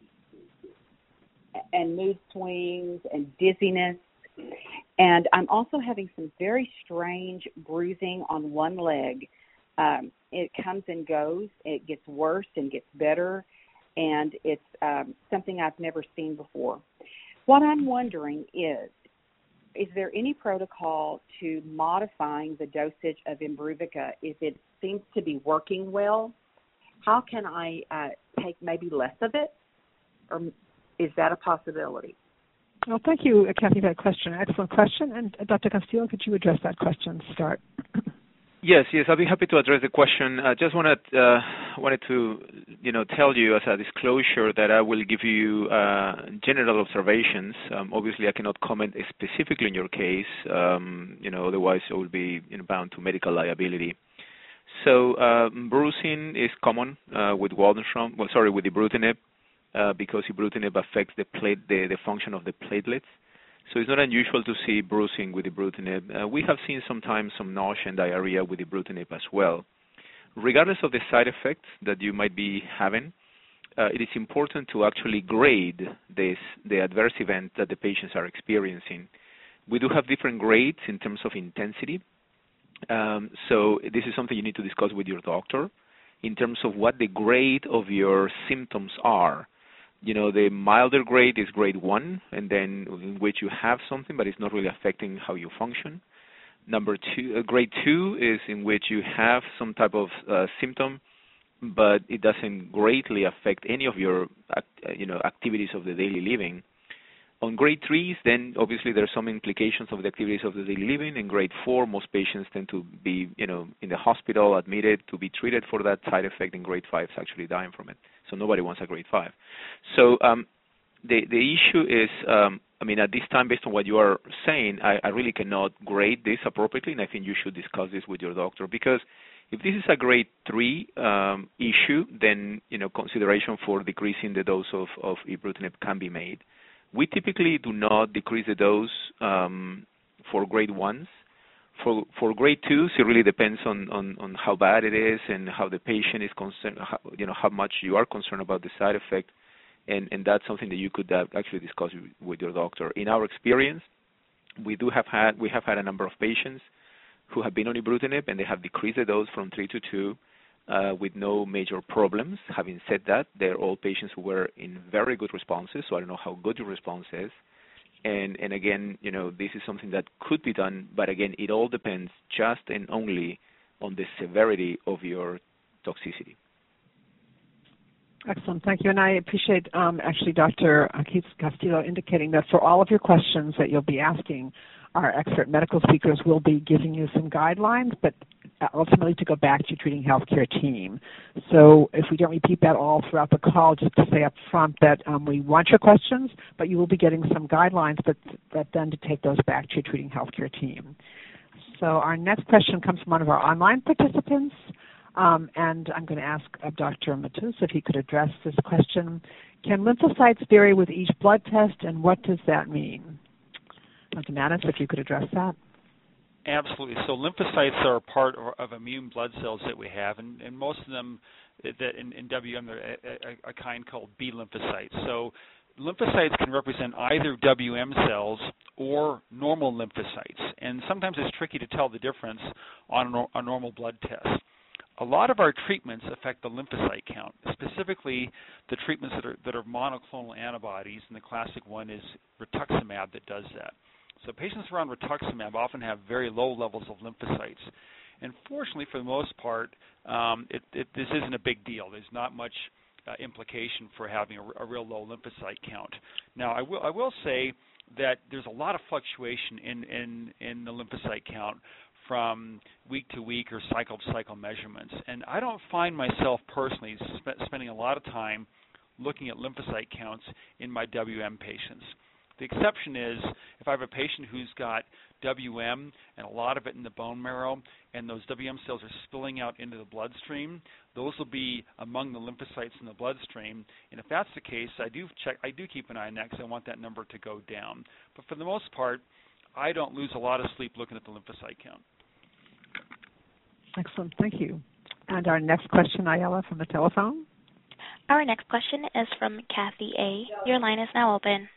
and mood swings and dizziness. And I'm also having some very strange bruising on one leg. It comes and goes. It gets worse and gets better, and it's something I've never seen before. What I'm wondering is there any protocol to modifying the dosage of Imbruvica if it seems to be working well? How can I take maybe less of it, or is that a possibility? Well, thank you, Kathy, for that question. Excellent question. And Dr. Castillo, could you address that question to start? Yes, I'll be happy to address the question. I just wanted to, tell you as a disclosure that I will give you general observations. Obviously, I cannot comment specifically on your case. Otherwise I will be bound to medical liability. So bruising is common with Waldenstrom. With ibrutinib. Because ibrutinib affects the function of the platelets. So it's not unusual to see bruising with ibrutinib. We have seen sometimes some nausea and diarrhea with ibrutinib as well. Regardless of the side effects that you might be having, it is important to actually grade the adverse event that the patients are experiencing. We do have different grades in terms of intensity. So this is something you need to discuss with your doctor in terms of what the grade of your symptoms are. The milder grade is grade 1, and then in which you have something, but it's not really affecting how you function. Grade 2 is in which you have some type of symptom, but it doesn't greatly affect any of your, activities of the daily living. On grade 3s, then obviously there are some implications of the activities of the daily living. In grade 4, most patients tend to be, in the hospital, admitted to be treated for that side effect. In grade 5, actually dying from it. So nobody wants a grade 5. So the issue is, at this time, based on what you are saying, I really cannot grade this appropriately, and I think you should discuss this with your doctor, because if this is a grade 3 issue, then consideration for decreasing the dose of ibrutinib can be made. We typically do not decrease the dose for grade 1s. For grade 2s, it really depends on how bad it is and how the patient is concerned, how much you are concerned about the side effect, and that's something that you could actually discuss with your doctor. In our experience, we have had a number of patients who have been on ibrutinib, and they have decreased the dose from 3 to 2 with no major problems. Having said that, they're all patients who were in very good responses, so I don't know how good your response is. And again, this is something that could be done, but again, it all depends just and only on the severity of your toxicity. Excellent, thank you. And I appreciate actually Dr. Castillo indicating that for all of your questions that you'll be asking, our expert medical speakers will be giving you some guidelines, but ultimately to go back to your treating healthcare team. So if we don't repeat that all throughout the call, just to say up front that we want your questions, but you will be getting some guidelines, but then to take those back to your treating healthcare team. So our next question comes from one of our online participants, and I'm going to ask Dr. Matus if he could address this question. Can lymphocytes vary with each blood test, and what does that mean? Dr. Mattis, if you could address that. Absolutely. So lymphocytes are a part of immune blood cells that we have, and most of them that in WM, they're a kind called B lymphocytes. So lymphocytes can represent either WM cells or normal lymphocytes, and sometimes it's tricky to tell the difference on a normal blood test. A lot of our treatments affect the lymphocyte count, specifically the treatments that are monoclonal antibodies, and the classic one is rituximab that does that. So patients who are on rituximab often have very low levels of lymphocytes. And fortunately, for the most part, this isn't a big deal. There's not much implication for having a real low lymphocyte count. Now, I will say that there's a lot of fluctuation in the lymphocyte count from week to week or cycle to cycle measurements. And I don't find myself personally spending a lot of time looking at lymphocyte counts in my WM patients. The exception is if I have a patient who's got WM and a lot of it in the bone marrow, and those WM cells are spilling out into the bloodstream, those will be among the lymphocytes in the bloodstream. And if that's the case, I do keep an eye on that because I want that number to go down. But for the most part, I don't lose a lot of sleep looking at the lymphocyte count. Excellent, thank you. And our next question, Ayala, from the telephone. Our next question is from Kathy A. Your line is now open.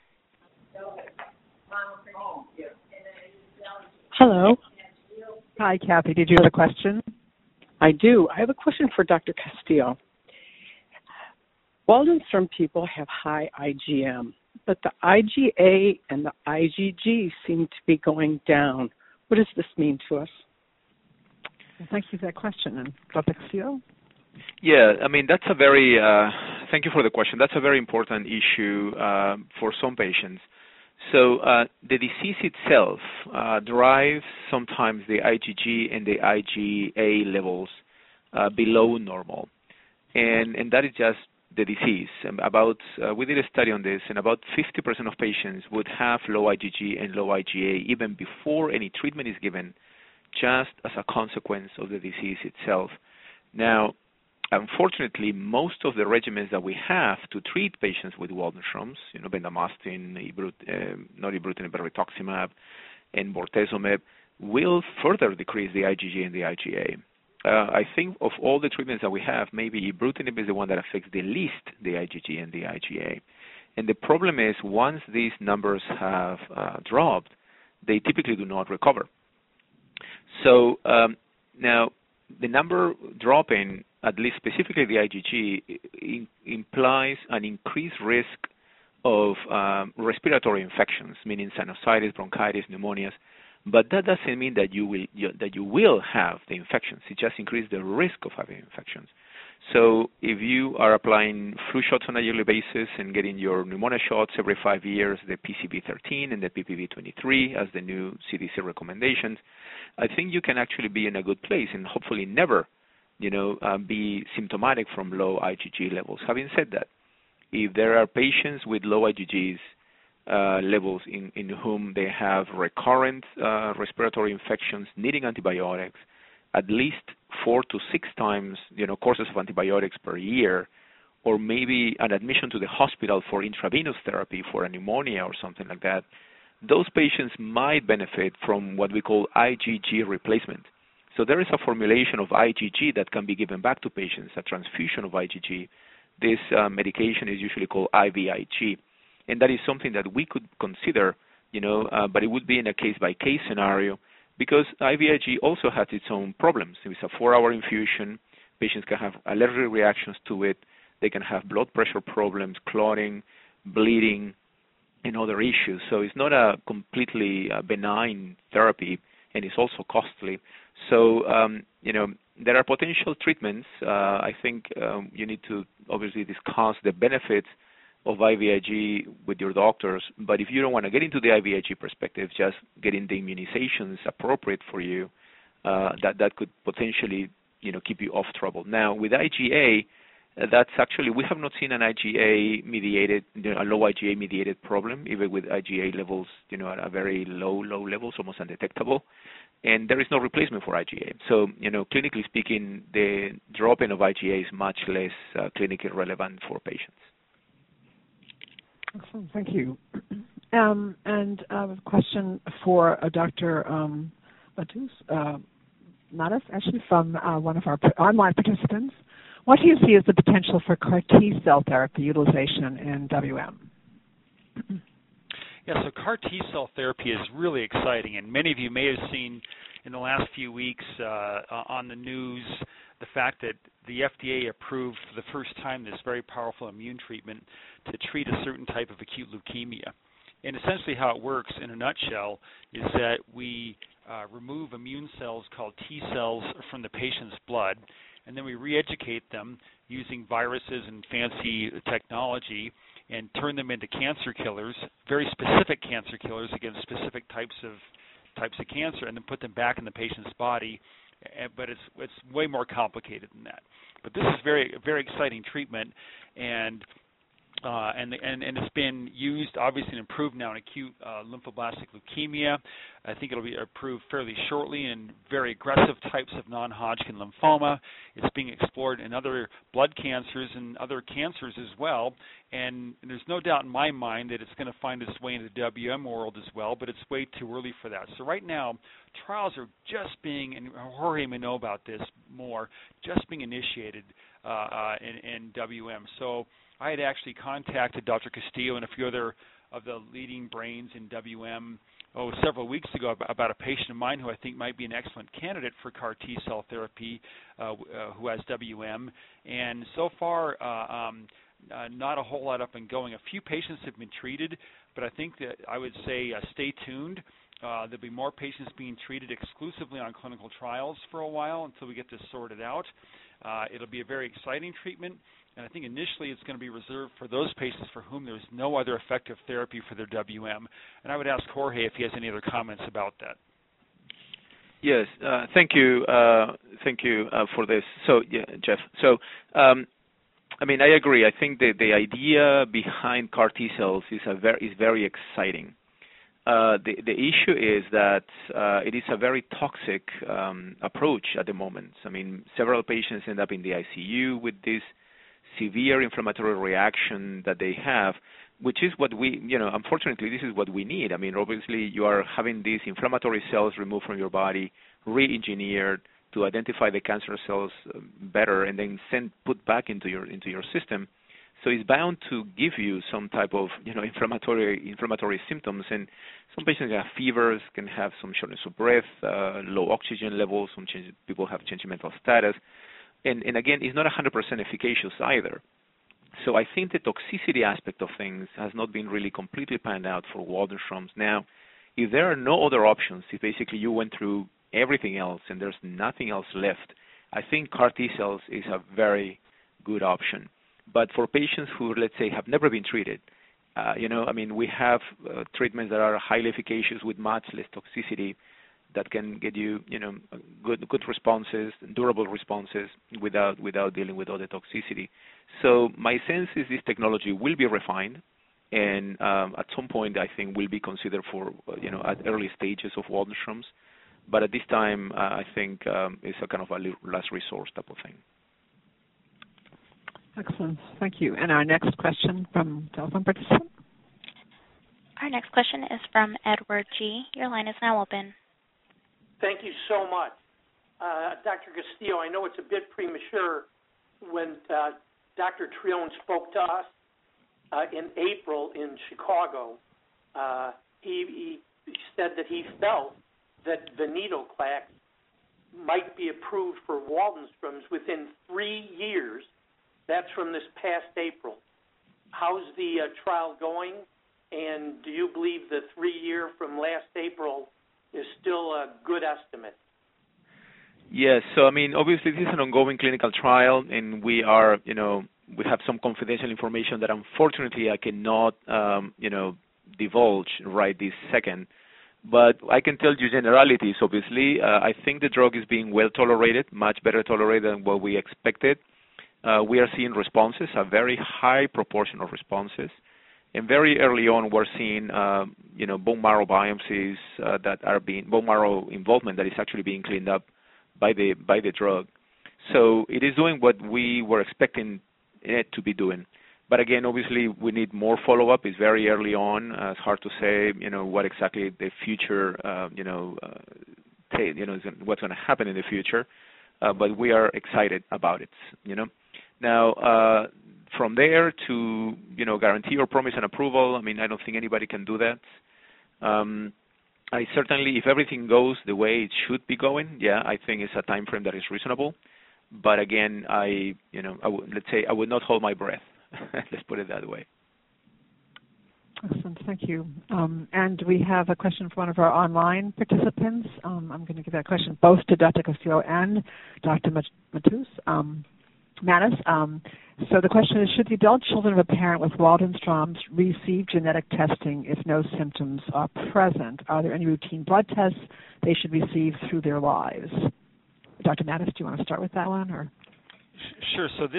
Hello. Hi, Kathy. Did you have a question? I do. I have a question for Dr. Castillo. Waldenstrom people have high IgM, but the IgA and the IgG seem to be going down. What does this mean to us? Well, thank you for that question. And Dr. Castillo? Yeah, that's a very, thank you for the question. That's a very important issue for some patients. So the disease itself drives sometimes the IgG and the IgA levels below normal. And that is just the disease. We did a study on this, and about 50% of patients would have low IgG and low IgA even before any treatment is given, just as a consequence of the disease itself. Now, unfortunately, most of the regimens that we have to treat patients with Waldenstrom's, bendamustine, not ibrutinib, but rituximab, and bortezomib, will further decrease the IgG and the IgA. I think of all the treatments that we have, maybe ibrutinib is the one that affects the least the IgG and the IgA. And the problem is, once these numbers have dropped, they typically do not recover. So now, the number dropping, at least specifically the IgG, implies an increased risk of respiratory infections, meaning sinusitis, bronchitis, pneumonias. But that doesn't mean that you will have the infections. It just increases the risk of having infections. So if you are applying flu shots on a yearly basis and getting your pneumonia shots every 5 years, the PCV13 and the PPV23 as the new CDC recommendations, I think you can actually be in a good place and hopefully never, be symptomatic from low IgG levels. Having said that, if there are patients with low IgGs levels in whom they have recurrent respiratory infections needing antibiotics, at least 4 to 6 times, courses of antibiotics per year, or maybe an admission to the hospital for intravenous therapy for a pneumonia or something like that, those patients might benefit from what we call IgG replacement. So there is a formulation of IgG that can be given back to patients, a transfusion of IgG. This medication is usually called IVIG, and that is something that we could consider, but it would be in a case-by-case scenario, because IVIG also has its own problems. It's a 4-hour infusion. Patients can have allergic reactions to it. They can have blood pressure problems, clotting, bleeding, and other issues. So it's not a completely benign therapy, and it's also costly. So, there are potential treatments. I think you need to obviously discuss the benefits of IVIG with your doctors, but if you don't want to get into the IVIG perspective, just getting the immunizations appropriate for you, that could potentially, keep you off trouble. Now, with IgA, that's actually, we have not seen an IgA-mediated, a low IgA-mediated problem, even with IgA levels, at a very low levels, almost undetectable, and there is no replacement for IgA. So, clinically speaking, the drop-in of IgA is much less clinically relevant for patients. Excellent. Thank you. And a question for Dr. Matus, actually from one of our online participants. What do you see as the potential for CAR T-cell therapy utilization in WM? Yeah, so CAR T-cell therapy is really exciting, and many of you may have seen in the last few weeks on the news the fact that the FDA approved for the first time this very powerful immune treatment to treat a certain type of acute leukemia. And essentially how it works in a nutshell is that we remove immune cells called T cells from the patient's blood, and then we re-educate them using viruses and fancy technology and turn them into cancer killers, very specific cancer killers against specific types of cancer, and then put them back in the patient's body. But it's way more complicated than that. But this is very exciting treatment, and it's been used, obviously, and improved now in acute lymphoblastic leukemia. I think it'll be approved fairly shortly in very aggressive types of non-Hodgkin lymphoma. It's being explored in other blood cancers and other cancers as well. And there's no doubt in my mind that it's going to find its way into the WM world as well, but it's way too early for that. So right now, trials are just being, and Jorge may know about this more, just being initiated in WM. So I had actually contacted Dr. Castillo and a few other of the leading brains in WM several weeks ago about a patient of mine who I think might be an excellent candidate for CAR T-cell therapy who has WM. And so far, not a whole lot up and going. A few patients have been treated, but I think that I would say stay tuned. There'll be more patients being treated exclusively on clinical trials for a while until we get this sorted out. It'll be a very exciting treatment, and I think initially it's going to be reserved for those patients for whom there's no other effective therapy for their WM. And I would ask Jorge if he has any other comments about that. Yes, thank you for this. So, yeah, Jeff. So, I agree. I think that the idea behind CAR T cells is very exciting. The issue is that it is a very toxic approach at the moment. Several patients end up in the ICU with this severe inflammatory reaction that they have, which is what we, unfortunately, this is what we need. Obviously, you are having these inflammatory cells removed from your body, re-engineered to identify the cancer cells better, and then put back into your system. So it's bound to give you some type of inflammatory symptoms, and some patients have fevers, can have some shortness of breath, low oxygen levels. Some people have change in mental status, and again, it's not 100% efficacious either. So I think the toxicity aspect of things has not been really completely panned out for Waldenstrom's. Now, if there are no other options, if basically you went through everything else and there's nothing else left, I think CAR T cells is a very good option. But for patients who, let's say, have never been treated, we have treatments that are highly efficacious with much less toxicity that can get you, good responses, durable responses without dealing with all the toxicity. So my sense is this technology will be refined, and at some point I think will be considered for, at early stages of Waldenstrom's. But at this time, I think it's a kind of a last resource type of thing. Excellent. Thank you. And our next question from telephone participant. Our next question is from Edward G. Your line is now open. Thank you so much. Dr. Castillo, I know it's a bit premature. When Dr. Trione spoke to us in April in Chicago, he said that he felt that venetoclax might be approved for Waldenstrom's within 3 years. That's from this past April. How's the trial going? And do you believe the 3-year from last April is still a good estimate? Yes. So, obviously this is an ongoing clinical trial, and we are, we have some confidential information that unfortunately I cannot, divulge right this second. But I can tell you generalities, obviously. I think the drug is being well tolerated, much better tolerated than what we expected. We are seeing responses, a very high proportion of responses. And very early on, we're seeing, bone marrow biopsies bone marrow involvement that is actually being cleaned up by the drug. So it is doing what we were expecting it to be doing. But again, obviously, we need more follow-up. It's very early on. It's hard to say, what exactly the future, what's going to happen in the future. But we are excited about it, Now, from there to, guarantee or promise an approval, I don't think anybody can do that. I certainly, if everything goes the way it should be going, I think it's a time frame that is reasonable. But again, let's say I would not hold my breath. Let's put it that way. Excellent. Thank you. And we have a question from one of our online participants. I'm going to give that question both to Dr. Castillo and Dr. Mattis. So the question is, should the adult children of a parent with Waldenstrom's receive genetic testing if no symptoms are present? Are there any routine blood tests they should receive through their lives? Dr. Mattis, do you want to start with that one? Or? Sure. So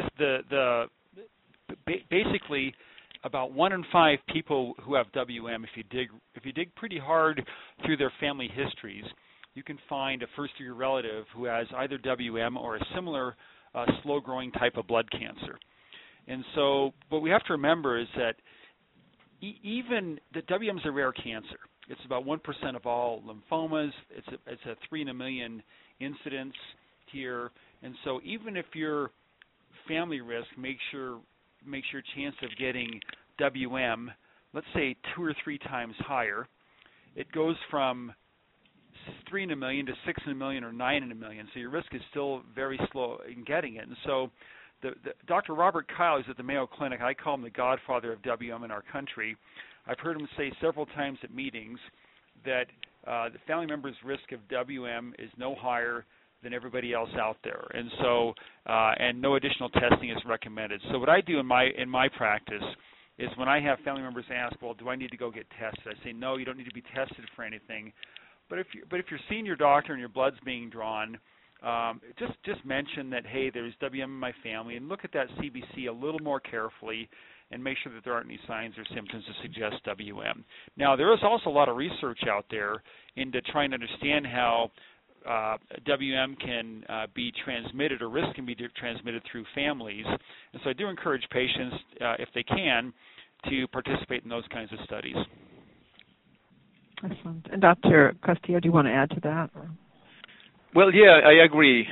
basically, about 1 in 5 people who have WM, if you dig pretty hard through their family histories, you can find a first-degree relative who has either WM or a similar slow-growing type of blood cancer. And so what we have to remember is that even the WM is a rare cancer. It's about 1% of all lymphomas. It's a 3 in a million incidence here. And so even if your family risk makes your chance of getting WM, let's say 2 or 3 times higher, it goes from 3 in a million to 6 in a million or 9 in a million. So your risk is still very slow in getting it. And so Dr. Robert Kyle is at the Mayo Clinic. I call him the godfather of WM in our country. I've heard him say several times at meetings that the family member's risk of WM is no higher than everybody else out there, and so and no additional testing is recommended. So what I do in my practice is when I have family members ask, well, do I need to go get tested? I say, no, you don't need to be tested for anything. But if you're seeing your doctor and your blood's being drawn, just mention that, hey, there's WM in my family, and look at that CBC a little more carefully and make sure that there aren't any signs or symptoms to suggest WM. Now, there is also a lot of research out there into trying to understand how WM can be transmitted, or risk can be transmitted through families. And so I do encourage patients, if they can, to participate in those kinds of studies. Excellent. And Dr. Castillo, do you want to add to that? Or? Well, yeah, I agree.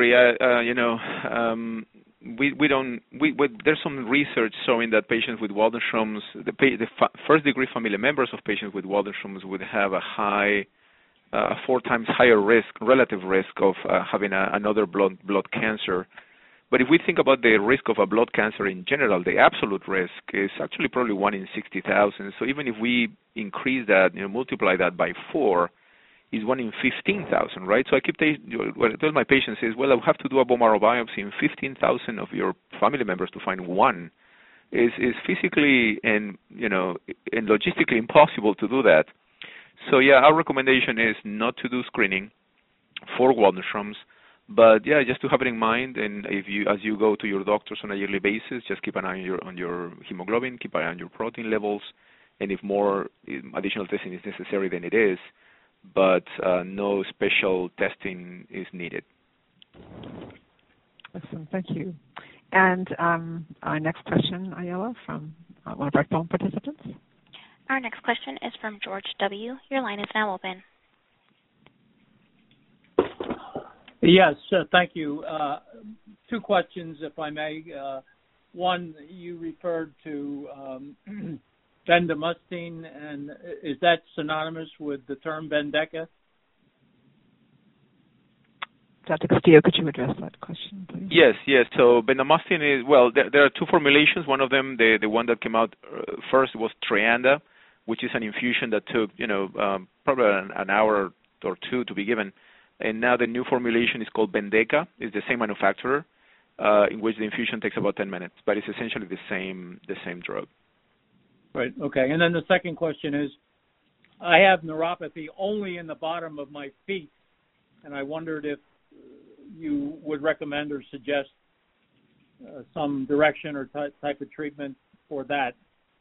There's some research showing that patients with Waldenstrom's, the first-degree family members of patients with Waldenstrom's would have a high, 4 times higher relative risk of having another blood cancer. But if we think about the risk of a blood cancer in general, the absolute risk is actually probably 1 in 60,000. So even if we increase that, multiply that by 4, is 1 in 15,000, right? So I keep what I tell my patients is, well, I have to do a bone marrow biopsy in 15,000 of your family members to find one. Is physically and and logistically impossible to do that. So yeah, our recommendation is not to do screening for Waldenstrom's, but yeah, just to have it in mind. And if as you go to your doctors on a yearly basis, just keep an eye on your hemoglobin, keep an eye on your protein levels, and if more additional testing is necessary, then it is. But no special testing is needed. Excellent, thank you. And our next question, Ayala, from one of our phone participants. Our next question is from George W. Your line is now open. Yes, thank you. Two questions, if I may. One, you referred to bendamustine, and is that synonymous with the term Bendeka? Dr. Castillo, could you address that question, please? Yes. So bendamustine is, well, there are two formulations. One of them, the one that came out first was Treanda, which is an infusion that took, probably an hour or two to be given. And now the new formulation is called Bendeka. It's the same manufacturer, in which the infusion takes about 10 minutes, but it's essentially the same drug. Right, okay. And then the second question is, I have neuropathy only in the bottom of my feet, and I wondered if you would recommend or suggest some direction or type of treatment for that.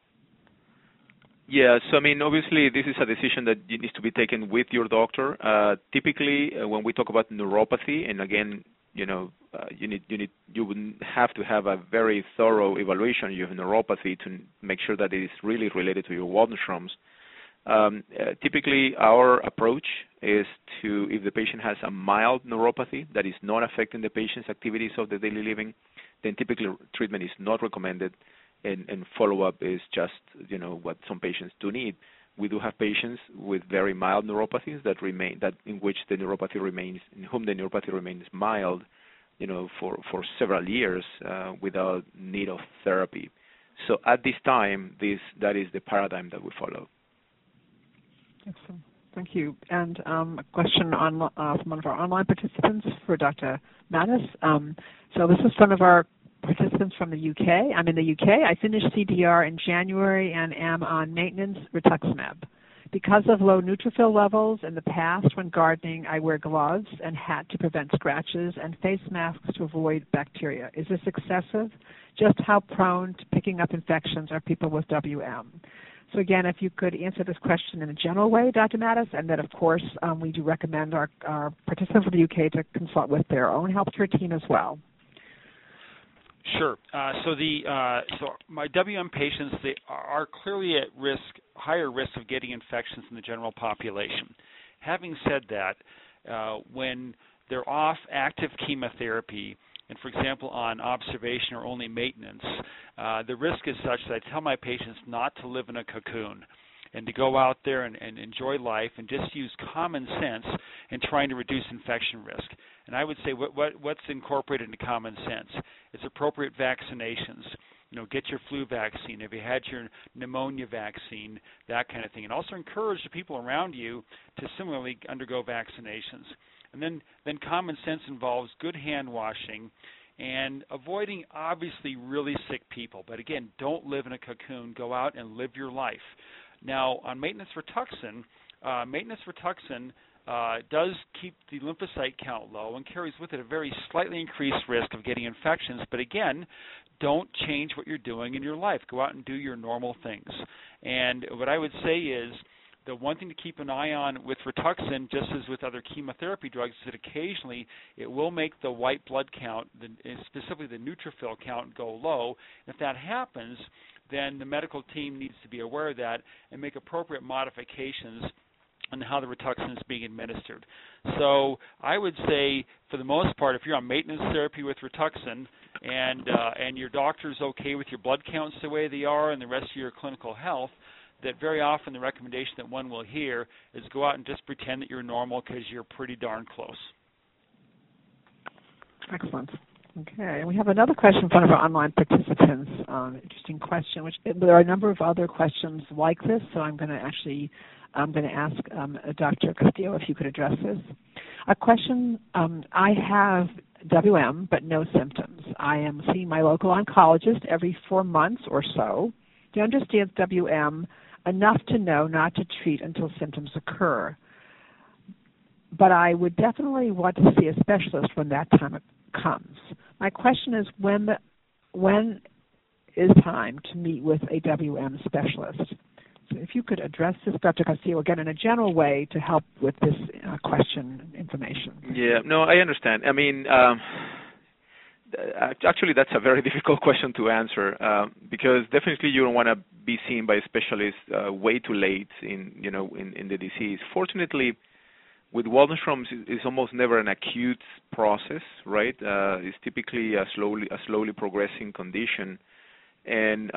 Yeah, so I mean, obviously, this is a decision that needs to be taken with your doctor. Typically, when we talk about neuropathy, and again, you would have to have a very thorough evaluation of your neuropathy to make sure that it is really related to your Waldenstrom's. Typically, our approach is to, if the patient has a mild neuropathy that is not affecting the patient's activities of the daily living, then typically treatment is not recommended, and follow-up is just, what some patients do need. We do have patients with very mild neuropathies in whom the neuropathy remains mild, for several years without need of therapy. So at this time, that is the paradigm that we follow. Excellent. Thank you. And a question from one of our online participants for Dr. Mattis. So this is one of our participants from the UK. I'm in the UK. I finished CDR in January and am on maintenance rituximab. Because of low neutrophil levels in the past when gardening, I wear gloves and hat to prevent scratches and face masks to avoid bacteria. Is this excessive? Just how prone to picking up infections are people with WM? So again, if you could answer this question in a general way, Dr. Mattis, and then of course we do recommend our participants from the UK to consult with their own healthcare team as well. Sure. So my WM patients, they are clearly at risk, higher risk of getting infections than the general population. Having said that, when they're off active chemotherapy, and for example on observation or only maintenance, the risk is such that I tell my patients not to live in a cocoon and to go out there and enjoy life and just use common sense in trying to reduce infection risk. And I would say what's incorporated into common sense? It's appropriate vaccinations. Get your flu vaccine. Have you had your pneumonia vaccine? That kind of thing. And also encourage the people around you to similarly undergo vaccinations. And then common sense involves good hand washing and avoiding obviously really sick people. But again, don't live in a cocoon. Go out and live your life. Now, on maintenance Rituxan does keep the lymphocyte count low and carries with it a very slightly increased risk of getting infections. But again, don't change what you're doing in your life. Go out and do your normal things. And what I would say is the one thing to keep an eye on with Rituxan, just as with other chemotherapy drugs, is that occasionally it will make the white blood count, specifically the neutrophil count, go low. And if that happens, then the medical team needs to be aware of that and make appropriate modifications on how the Rituxan is being administered. So I would say, for the most part, if you're on maintenance therapy with Rituxan and your doctor's okay with your blood counts the way they are and the rest of your clinical health, that very often the recommendation that one will hear is go out and just pretend that you're normal because you're pretty darn close. Excellent. Okay, and we have another question from one of our online participants. Interesting question. There are a number of other questions like this, so I'm going to ask Dr. Castillo if you could address this. A question: I have WM but no symptoms. I am seeing my local oncologist every 4 months or so. He understands WM enough to know not to treat until symptoms occur. But I would definitely want to see a specialist when that time comes. My question is, when is time to meet with a WM specialist? So if you could address this, Dr. Castillo, again in a general way to help with this question information. Yeah, no, I understand. I mean, actually, that's a very difficult question to answer because definitely you don't want to be seen by a specialist way too late in the disease. Fortunately, with Waldenstrom's, it's almost never an acute process, right? It's typically a slowly progressing condition, and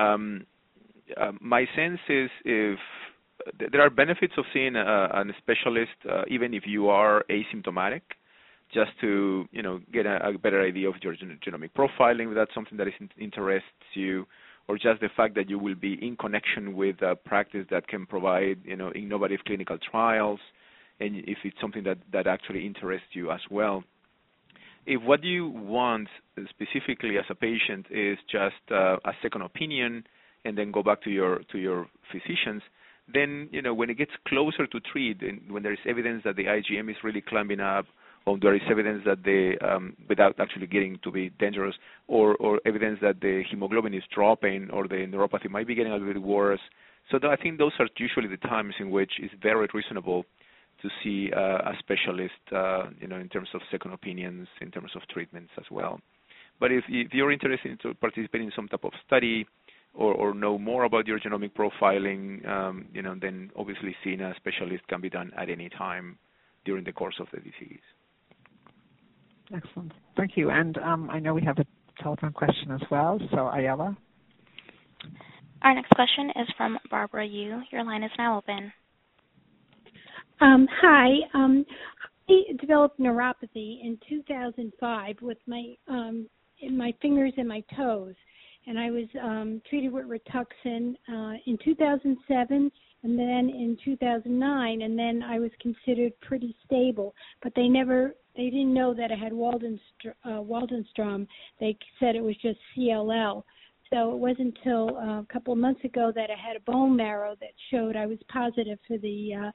my sense is if there are benefits of seeing a specialist, even if you are asymptomatic, just to get a better idea of your genomic profiling. If that's something that interests you, or just the fact that you will be in connection with a practice that can provide innovative clinical trials. And if it's something that actually interests you as well. If what you want specifically as a patient is just a second opinion and then go back to your physicians, then when it gets closer to treat and when there is evidence that the IgM is really climbing up, or there is evidence that without actually getting to be dangerous, or evidence that the hemoglobin is dropping or the neuropathy might be getting a little bit worse. So I think those are usually the times in which it's very reasonable to see a specialist, in terms of second opinions, in terms of treatments as well. But if you're interested in participating in some type of study or know more about your genomic profiling, then obviously seeing a specialist can be done at any time during the course of the disease. Excellent. Thank you. And I know we have a telephone question as well, so Ayala. Our next question is from Barbara Yu. Your line is now open. Hi. I developed neuropathy in 2005 with my fingers and my toes, and I was treated with Rituxan in 2007 and then in 2009, and then I was considered pretty stable. But they didn't know that I had Waldenstrom. They said it was just CLL. So it wasn't until a couple of months ago that I had a bone marrow that showed I was positive for the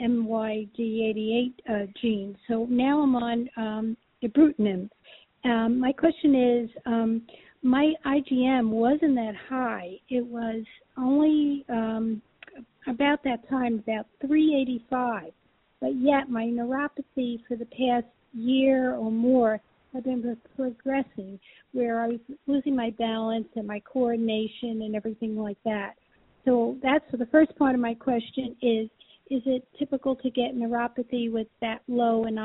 MYD88 gene. So now I'm on ibrutinib. My question is, my IgM wasn't that high. It was only about that time, about 385. But yet my neuropathy for the past year or more had been progressing, where I was losing my balance and my coordination and everything like that. So that's the first part of my question is it typical to get neuropathy with that low in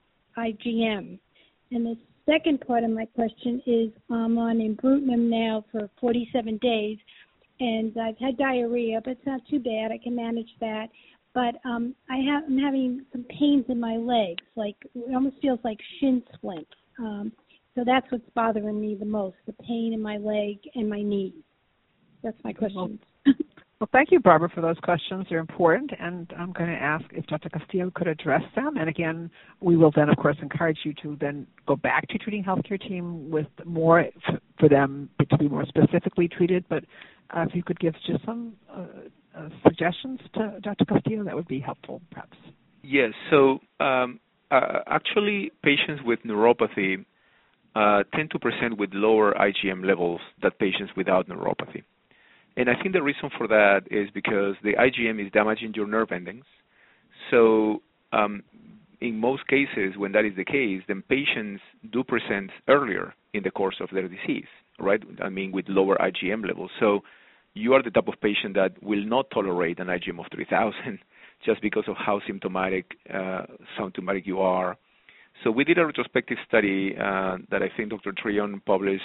IgM? And the second part of my question is I'm on ibrutinib now for 47 days, and I've had diarrhea, but it's not too bad. I can manage that. But I'm having some pains in my legs, like it almost feels like shin splints. So that's what's bothering me the most, the pain in my leg and my knees. That's my question. Well, thank you, Barbara, for those questions. They're important, and I'm going to ask if Dr. Castillo could address them. And again, we will then, of course, encourage you to then go back to treating healthcare team with more for them to be more specifically treated. But if you could give just some suggestions to Dr. Castillo, that would be helpful, perhaps. Yes. So actually, patients with neuropathy tend to present with lower IgM levels than patients without neuropathy. And I think the reason for that is because the IgM is damaging your nerve endings. So in most cases, when that is the case, then patients do present earlier in the course of their disease, right? I mean, with lower IgM levels. So you are the type of patient that will not tolerate an IgM of 3,000 just because of how symptomatic you are. So we did a retrospective study that I think Dr. Trion published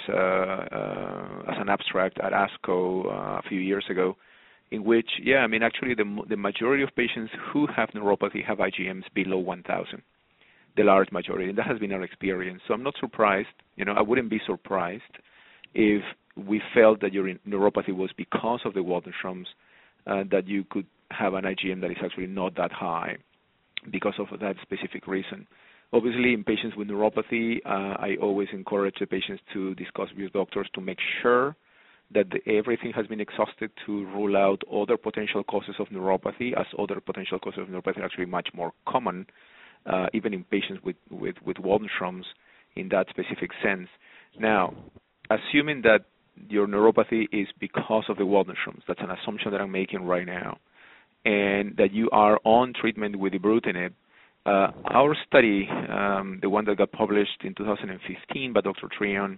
as an abstract at ASCO a few years ago, in which, actually the majority of patients who have neuropathy have IgMs below 1,000. the large majority, and that has been our experience. So I'm not surprised. I wouldn't be surprised if we felt that your neuropathy was because of the Waldenstrom's, that you could have an IgM that is actually not that high because of that specific reason. Obviously, in patients with neuropathy, I always encourage the patients to discuss with doctors to make sure that everything has been exhausted to rule out other potential causes of neuropathy, as other potential causes of neuropathy are actually much more common, even in patients with Waldenstrom's in that specific sense. Now, assuming that your neuropathy is because of the Waldenstrom's, that's an assumption that I'm making right now, and that you are on treatment with ibrutinib, our study, the one that got published in 2015 by Dr. Treon,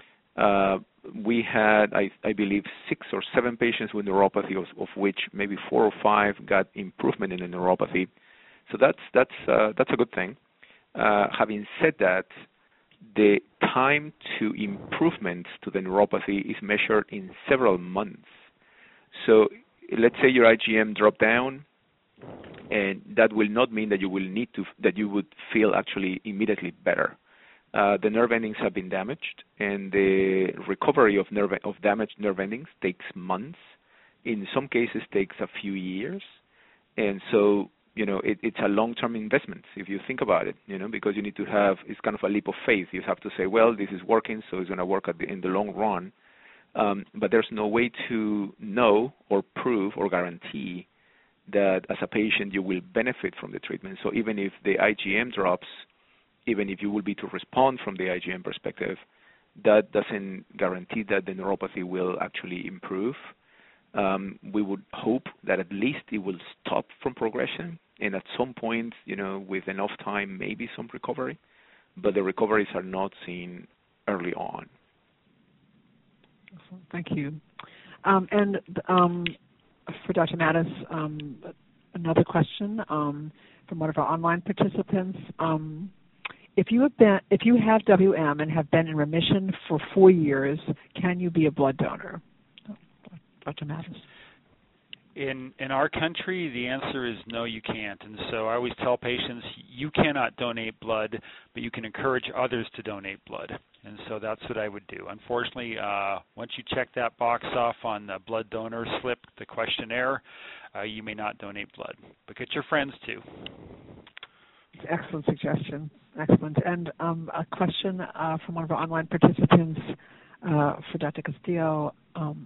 we had, I believe, 6 or 7 patients with neuropathy, of which maybe 4 or 5 got improvement in the neuropathy. So that's a good thing. Having said that, the time to improvement to the neuropathy is measured in several months. So let's say your IgM dropped down, and that will not mean that you would feel actually immediately better. The nerve endings have been damaged, and the recovery of damaged nerve endings takes months. In some cases, takes a few years, and so it's a long-term investment if you think about it. Because you need to have, it's kind of a leap of faith. You have to say, well, this is working, so it's going to work in the long run. But there's no way to know or prove or guarantee that as a patient you will benefit from the treatment. So even if the IgM drops, even if you will be to respond from the IgM perspective, that doesn't guarantee that the neuropathy will actually improve. We would hope that at least it will stop from progression, and at some point, with enough time, maybe some recovery, but the recoveries are not seen early on. Thank you. And for Dr. Mattis, another question from one of our online participants. If you have WM and have been in remission for 4 years, can you be a blood donor? Dr. Mattis. In our country, the answer is no, you can't. And so I always tell patients, you cannot donate blood, but you can encourage others to donate blood. And so that's what I would do. Unfortunately, once you check that box off on the blood donor slip, the questionnaire, you may not donate blood. But get your friends to. Excellent suggestion. Excellent. And a question from one of our online participants for Dr. Castillo.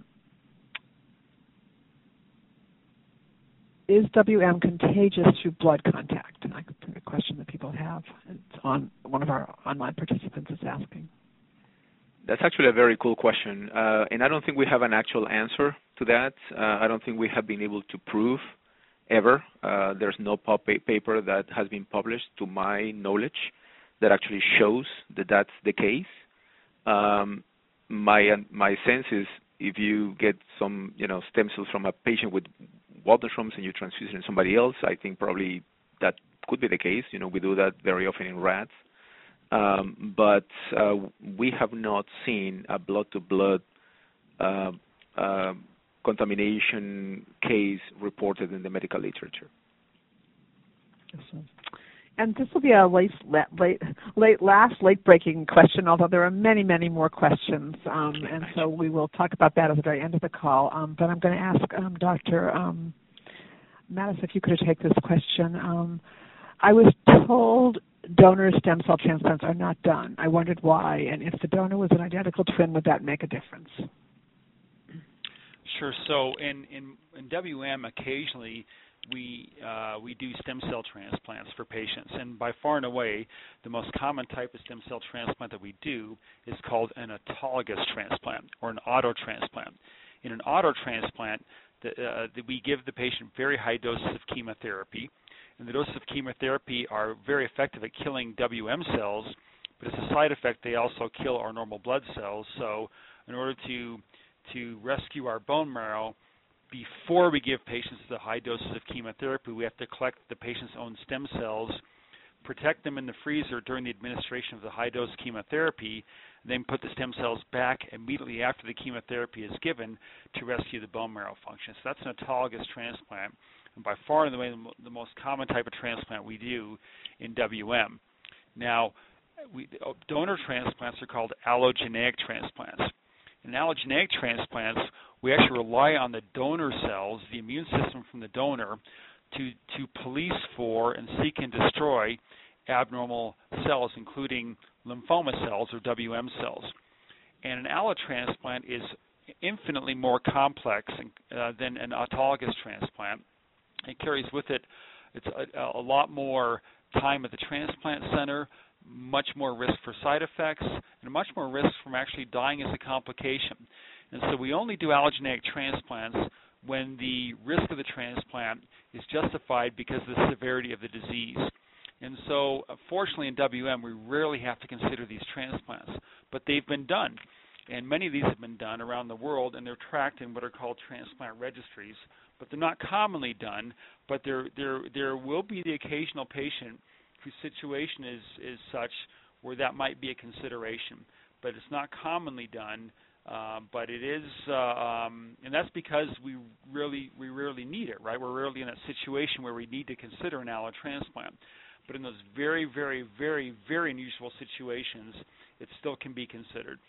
Is WM contagious through blood contact? A question that people have. It's on one of our online participants is asking. That's actually a very cool question, and I don't think we have an actual answer to that. I don't think we have been able to prove ever. There's no paper that has been published, to my knowledge, that actually shows that that's the case. My sense is if you get some stem cells from a patient with Waldenstrom's and you transfusion somebody else, I think probably that could be the case. We do that very often in rats. But we have not seen a blood-to-blood contamination case reported in the medical literature. And this will be a late-breaking question, although there are many, many more questions, and so we will talk about that at the very end of the call. But I'm going to ask Dr. Mattis if you could take this question. I was told donor stem cell transplants are not done. I wondered why, and if the donor was an identical twin, would that make a difference? Sure. So in WM, occasionally we do stem cell transplants for patients, and by far and away, the most common type of stem cell transplant that we do is called an autologous transplant or an auto transplant. In an auto transplant, we give the patient very high doses of chemotherapy, and the doses of chemotherapy are very effective at killing WM cells, but as a side effect, they also kill our normal blood cells. So in order to rescue our bone marrow, before we give patients the high doses of chemotherapy, we have to collect the patient's own stem cells, protect them in the freezer during the administration of the high-dose chemotherapy, and then put the stem cells back immediately after the chemotherapy is given to rescue the bone marrow function. So that's an autologous transplant, and by far and away the most common type of transplant we do in WM. Now, donor transplants are called allogeneic transplants. In allogeneic transplants, we actually rely on the donor cells, the immune system from the donor, to police for and seek and destroy abnormal cells, including lymphoma cells or WM cells. And an allotransplant is infinitely more complex than an autologous transplant. It carries with it a lot more time at the transplant center, much more risk for side effects, and much more risk from actually dying as a complication. And so we only do allogeneic transplants when the risk of the transplant is justified because of the severity of the disease. And so, fortunately, in WM, we rarely have to consider these transplants, but they've been done. And many of these have been done around the world, and they're tracked in what are called transplant registries. But they're not commonly done, but there will be the occasional patient whose situation is such where that might be a consideration. But it's not commonly done, but it is, and that's because we rarely need it, right? We're rarely in that situation where we need to consider an allotransplant. But in those very, very, very, very unusual situations, it still can be considered.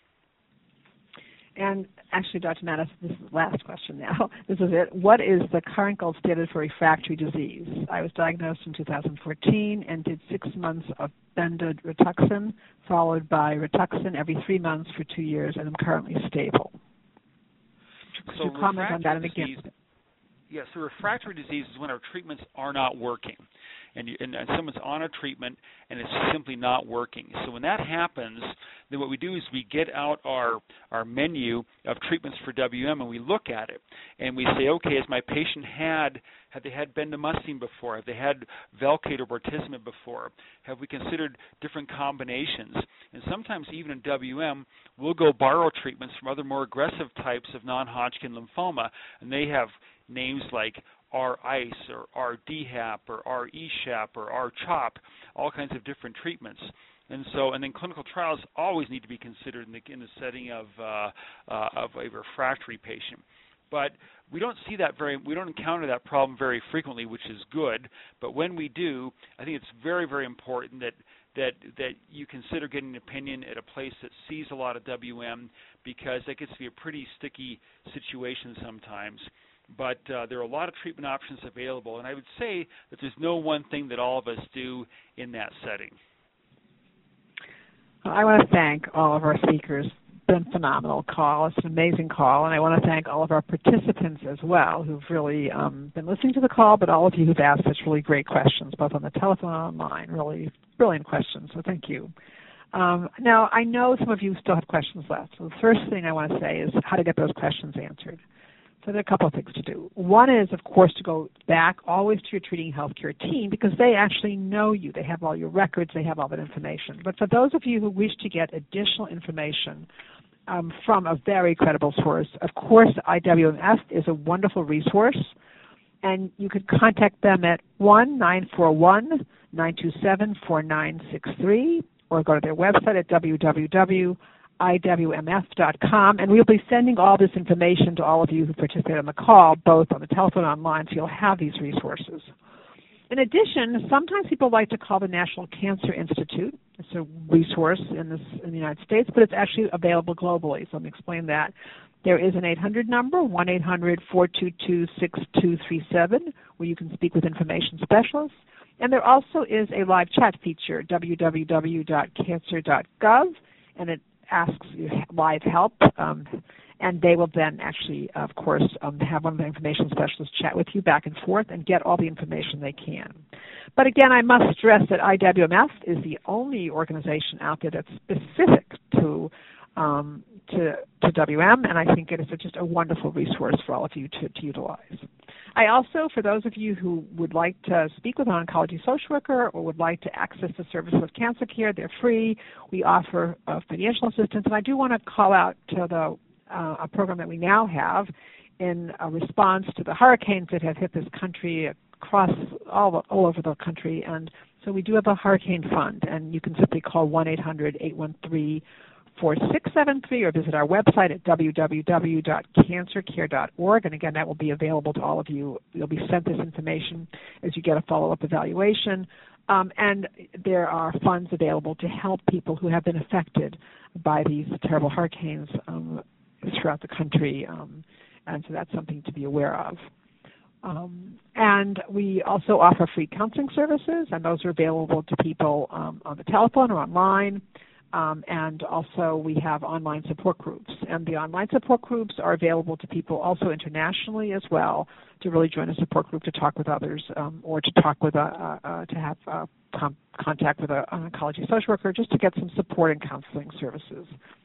And actually, Dr. Mattis, this is the last question now. This is it. What is the current gold standard for refractory disease? I was diagnosed in 2014 and did 6 months of Benda-Rituxan, followed by Rituxan every 3 months for 2 years, and I'm currently stable. So you comment on that and again? Yes, so refractory disease is when our treatments are not working. And someone's on a treatment and it's simply not working. So when that happens, then what we do is we get out our menu of treatments for WM and we look at it and we say, okay, has my patient have they had bendamustine before? Have they had Velcade or bortezomib before? Have we considered different combinations? And sometimes even in WM, we'll go borrow treatments from other more aggressive types of non-Hodgkin lymphoma, and they have names like R-ICE or R-DHAP or R-ESHAP or R-CHOP, all kinds of different treatments. And then clinical trials always need to be considered in the setting of a refractory patient. But we don't encounter that problem very frequently, which is good. But when we do, I think it's very, very important that you consider getting an opinion at a place that sees a lot of WM, because that gets to be a pretty sticky situation sometimes. But there are a lot of treatment options available, and I would say that there's no one thing that all of us do in that setting. Well, I want to thank all of our speakers. It's been a phenomenal call. It's an amazing call, and I want to thank all of our participants as well who've really been listening to the call, but all of you who've asked such really great questions, both on the telephone and online. Really brilliant questions, so thank you. Now, I know some of you still have questions left, so the first thing I want to say is how to get those questions answered. So there are a couple of things to do. One is, of course, to go back always to your treating healthcare team, because they actually know you. They have all your records. They have all that information. But for those of you who wish to get additional information from a very credible source, of course, IWMF is a wonderful resource, and you can contact them at 1-941-927-4963 or go to their website at www.iwmf.com, and we'll be sending all this information to all of you who participate on the call, both on the telephone and online, so you'll have these resources. In addition, sometimes people like to call the National Cancer Institute. It's a resource in the United States, but it's actually available globally, so let me explain that. There is an 800 number, 1-800-422-6237, where you can speak with information specialists. And there also is a live chat feature, www.cancer.gov, and it asks you live help, and they will then actually, of course, have one of the information specialists chat with you back and forth and get all the information they can. But again, I must stress that IWMF is the only organization out there that's specific to WM, and I think it is just a wonderful resource for all of you to utilize. I also, for those of you who would like to speak with an oncology social worker or would like to access the services of Cancer Care, they're free. We offer financial assistance, and I do want to call out to a program that we now have in response to the hurricanes that have hit this country across all over the country, and so we do have a hurricane fund, and you can simply call 1-800-813-4673 or visit our website at www.cancercare.org. And again, that will be available to all of you. You'll be sent this information as you get a follow-up evaluation. And there are funds available to help people who have been affected by these terrible hurricanes throughout the country. And so that's something to be aware of. And we also offer free counseling services, and those are available to people on the telephone or online. And also we have online support groups. And the online support groups are available to people also internationally as well, to really join a support group to talk with others or to talk with to have contact with an oncology social worker just to get some support and counseling services.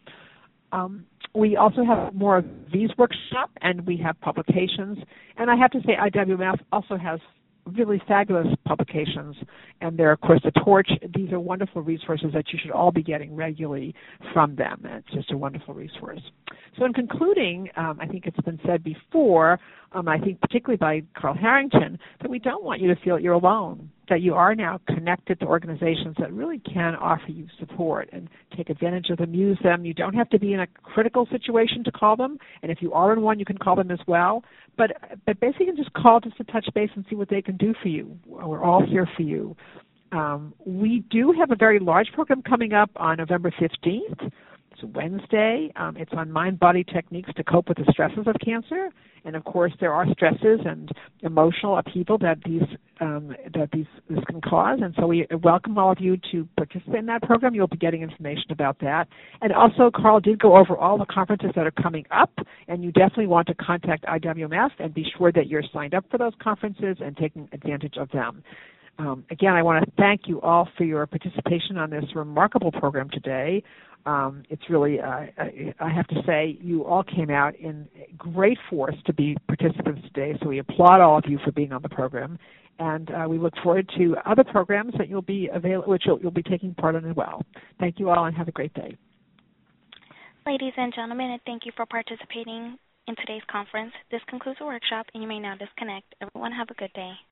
We also have more of these workshops, and we have publications. And I have to say IWMF also has really fabulous publications, and they're, of course, The Torch. These are wonderful resources that you should all be getting regularly from them. It's just a wonderful resource. So in concluding, I think it's been said before, I think particularly by Carl Harrington, that we don't want you to feel you're alone, that you are now connected to organizations that really can offer you support and take advantage of them, use them. You don't have to be in a critical situation to call them, and if you are in one, you can call them as well. But basically, you can just call just to touch base and see what they can do for you. We're all here for you. We do have a very large program coming up on November 15th. It's Wednesday. It's on mind-body techniques to cope with the stresses of cancer. And, of course, there are stresses and emotional upheaval that this can cause. And so we welcome all of you to participate in that program. You'll be getting information about that. And also, Carl did go over all the conferences that are coming up, and you definitely want to contact IWMF and be sure that you're signed up for those conferences and taking advantage of them. Again, I want to thank you all for your participation on this remarkable program today. It's really, I have to say, you all came out in great force to be participants today, so we applaud all of you for being on the program. And we look forward to other programs that you'll be which you'll be taking part in as well. Thank you all, and have a great day. Ladies and gentlemen, and thank you for participating in today's conference. This concludes the workshop, and you may now disconnect. Everyone have a good day.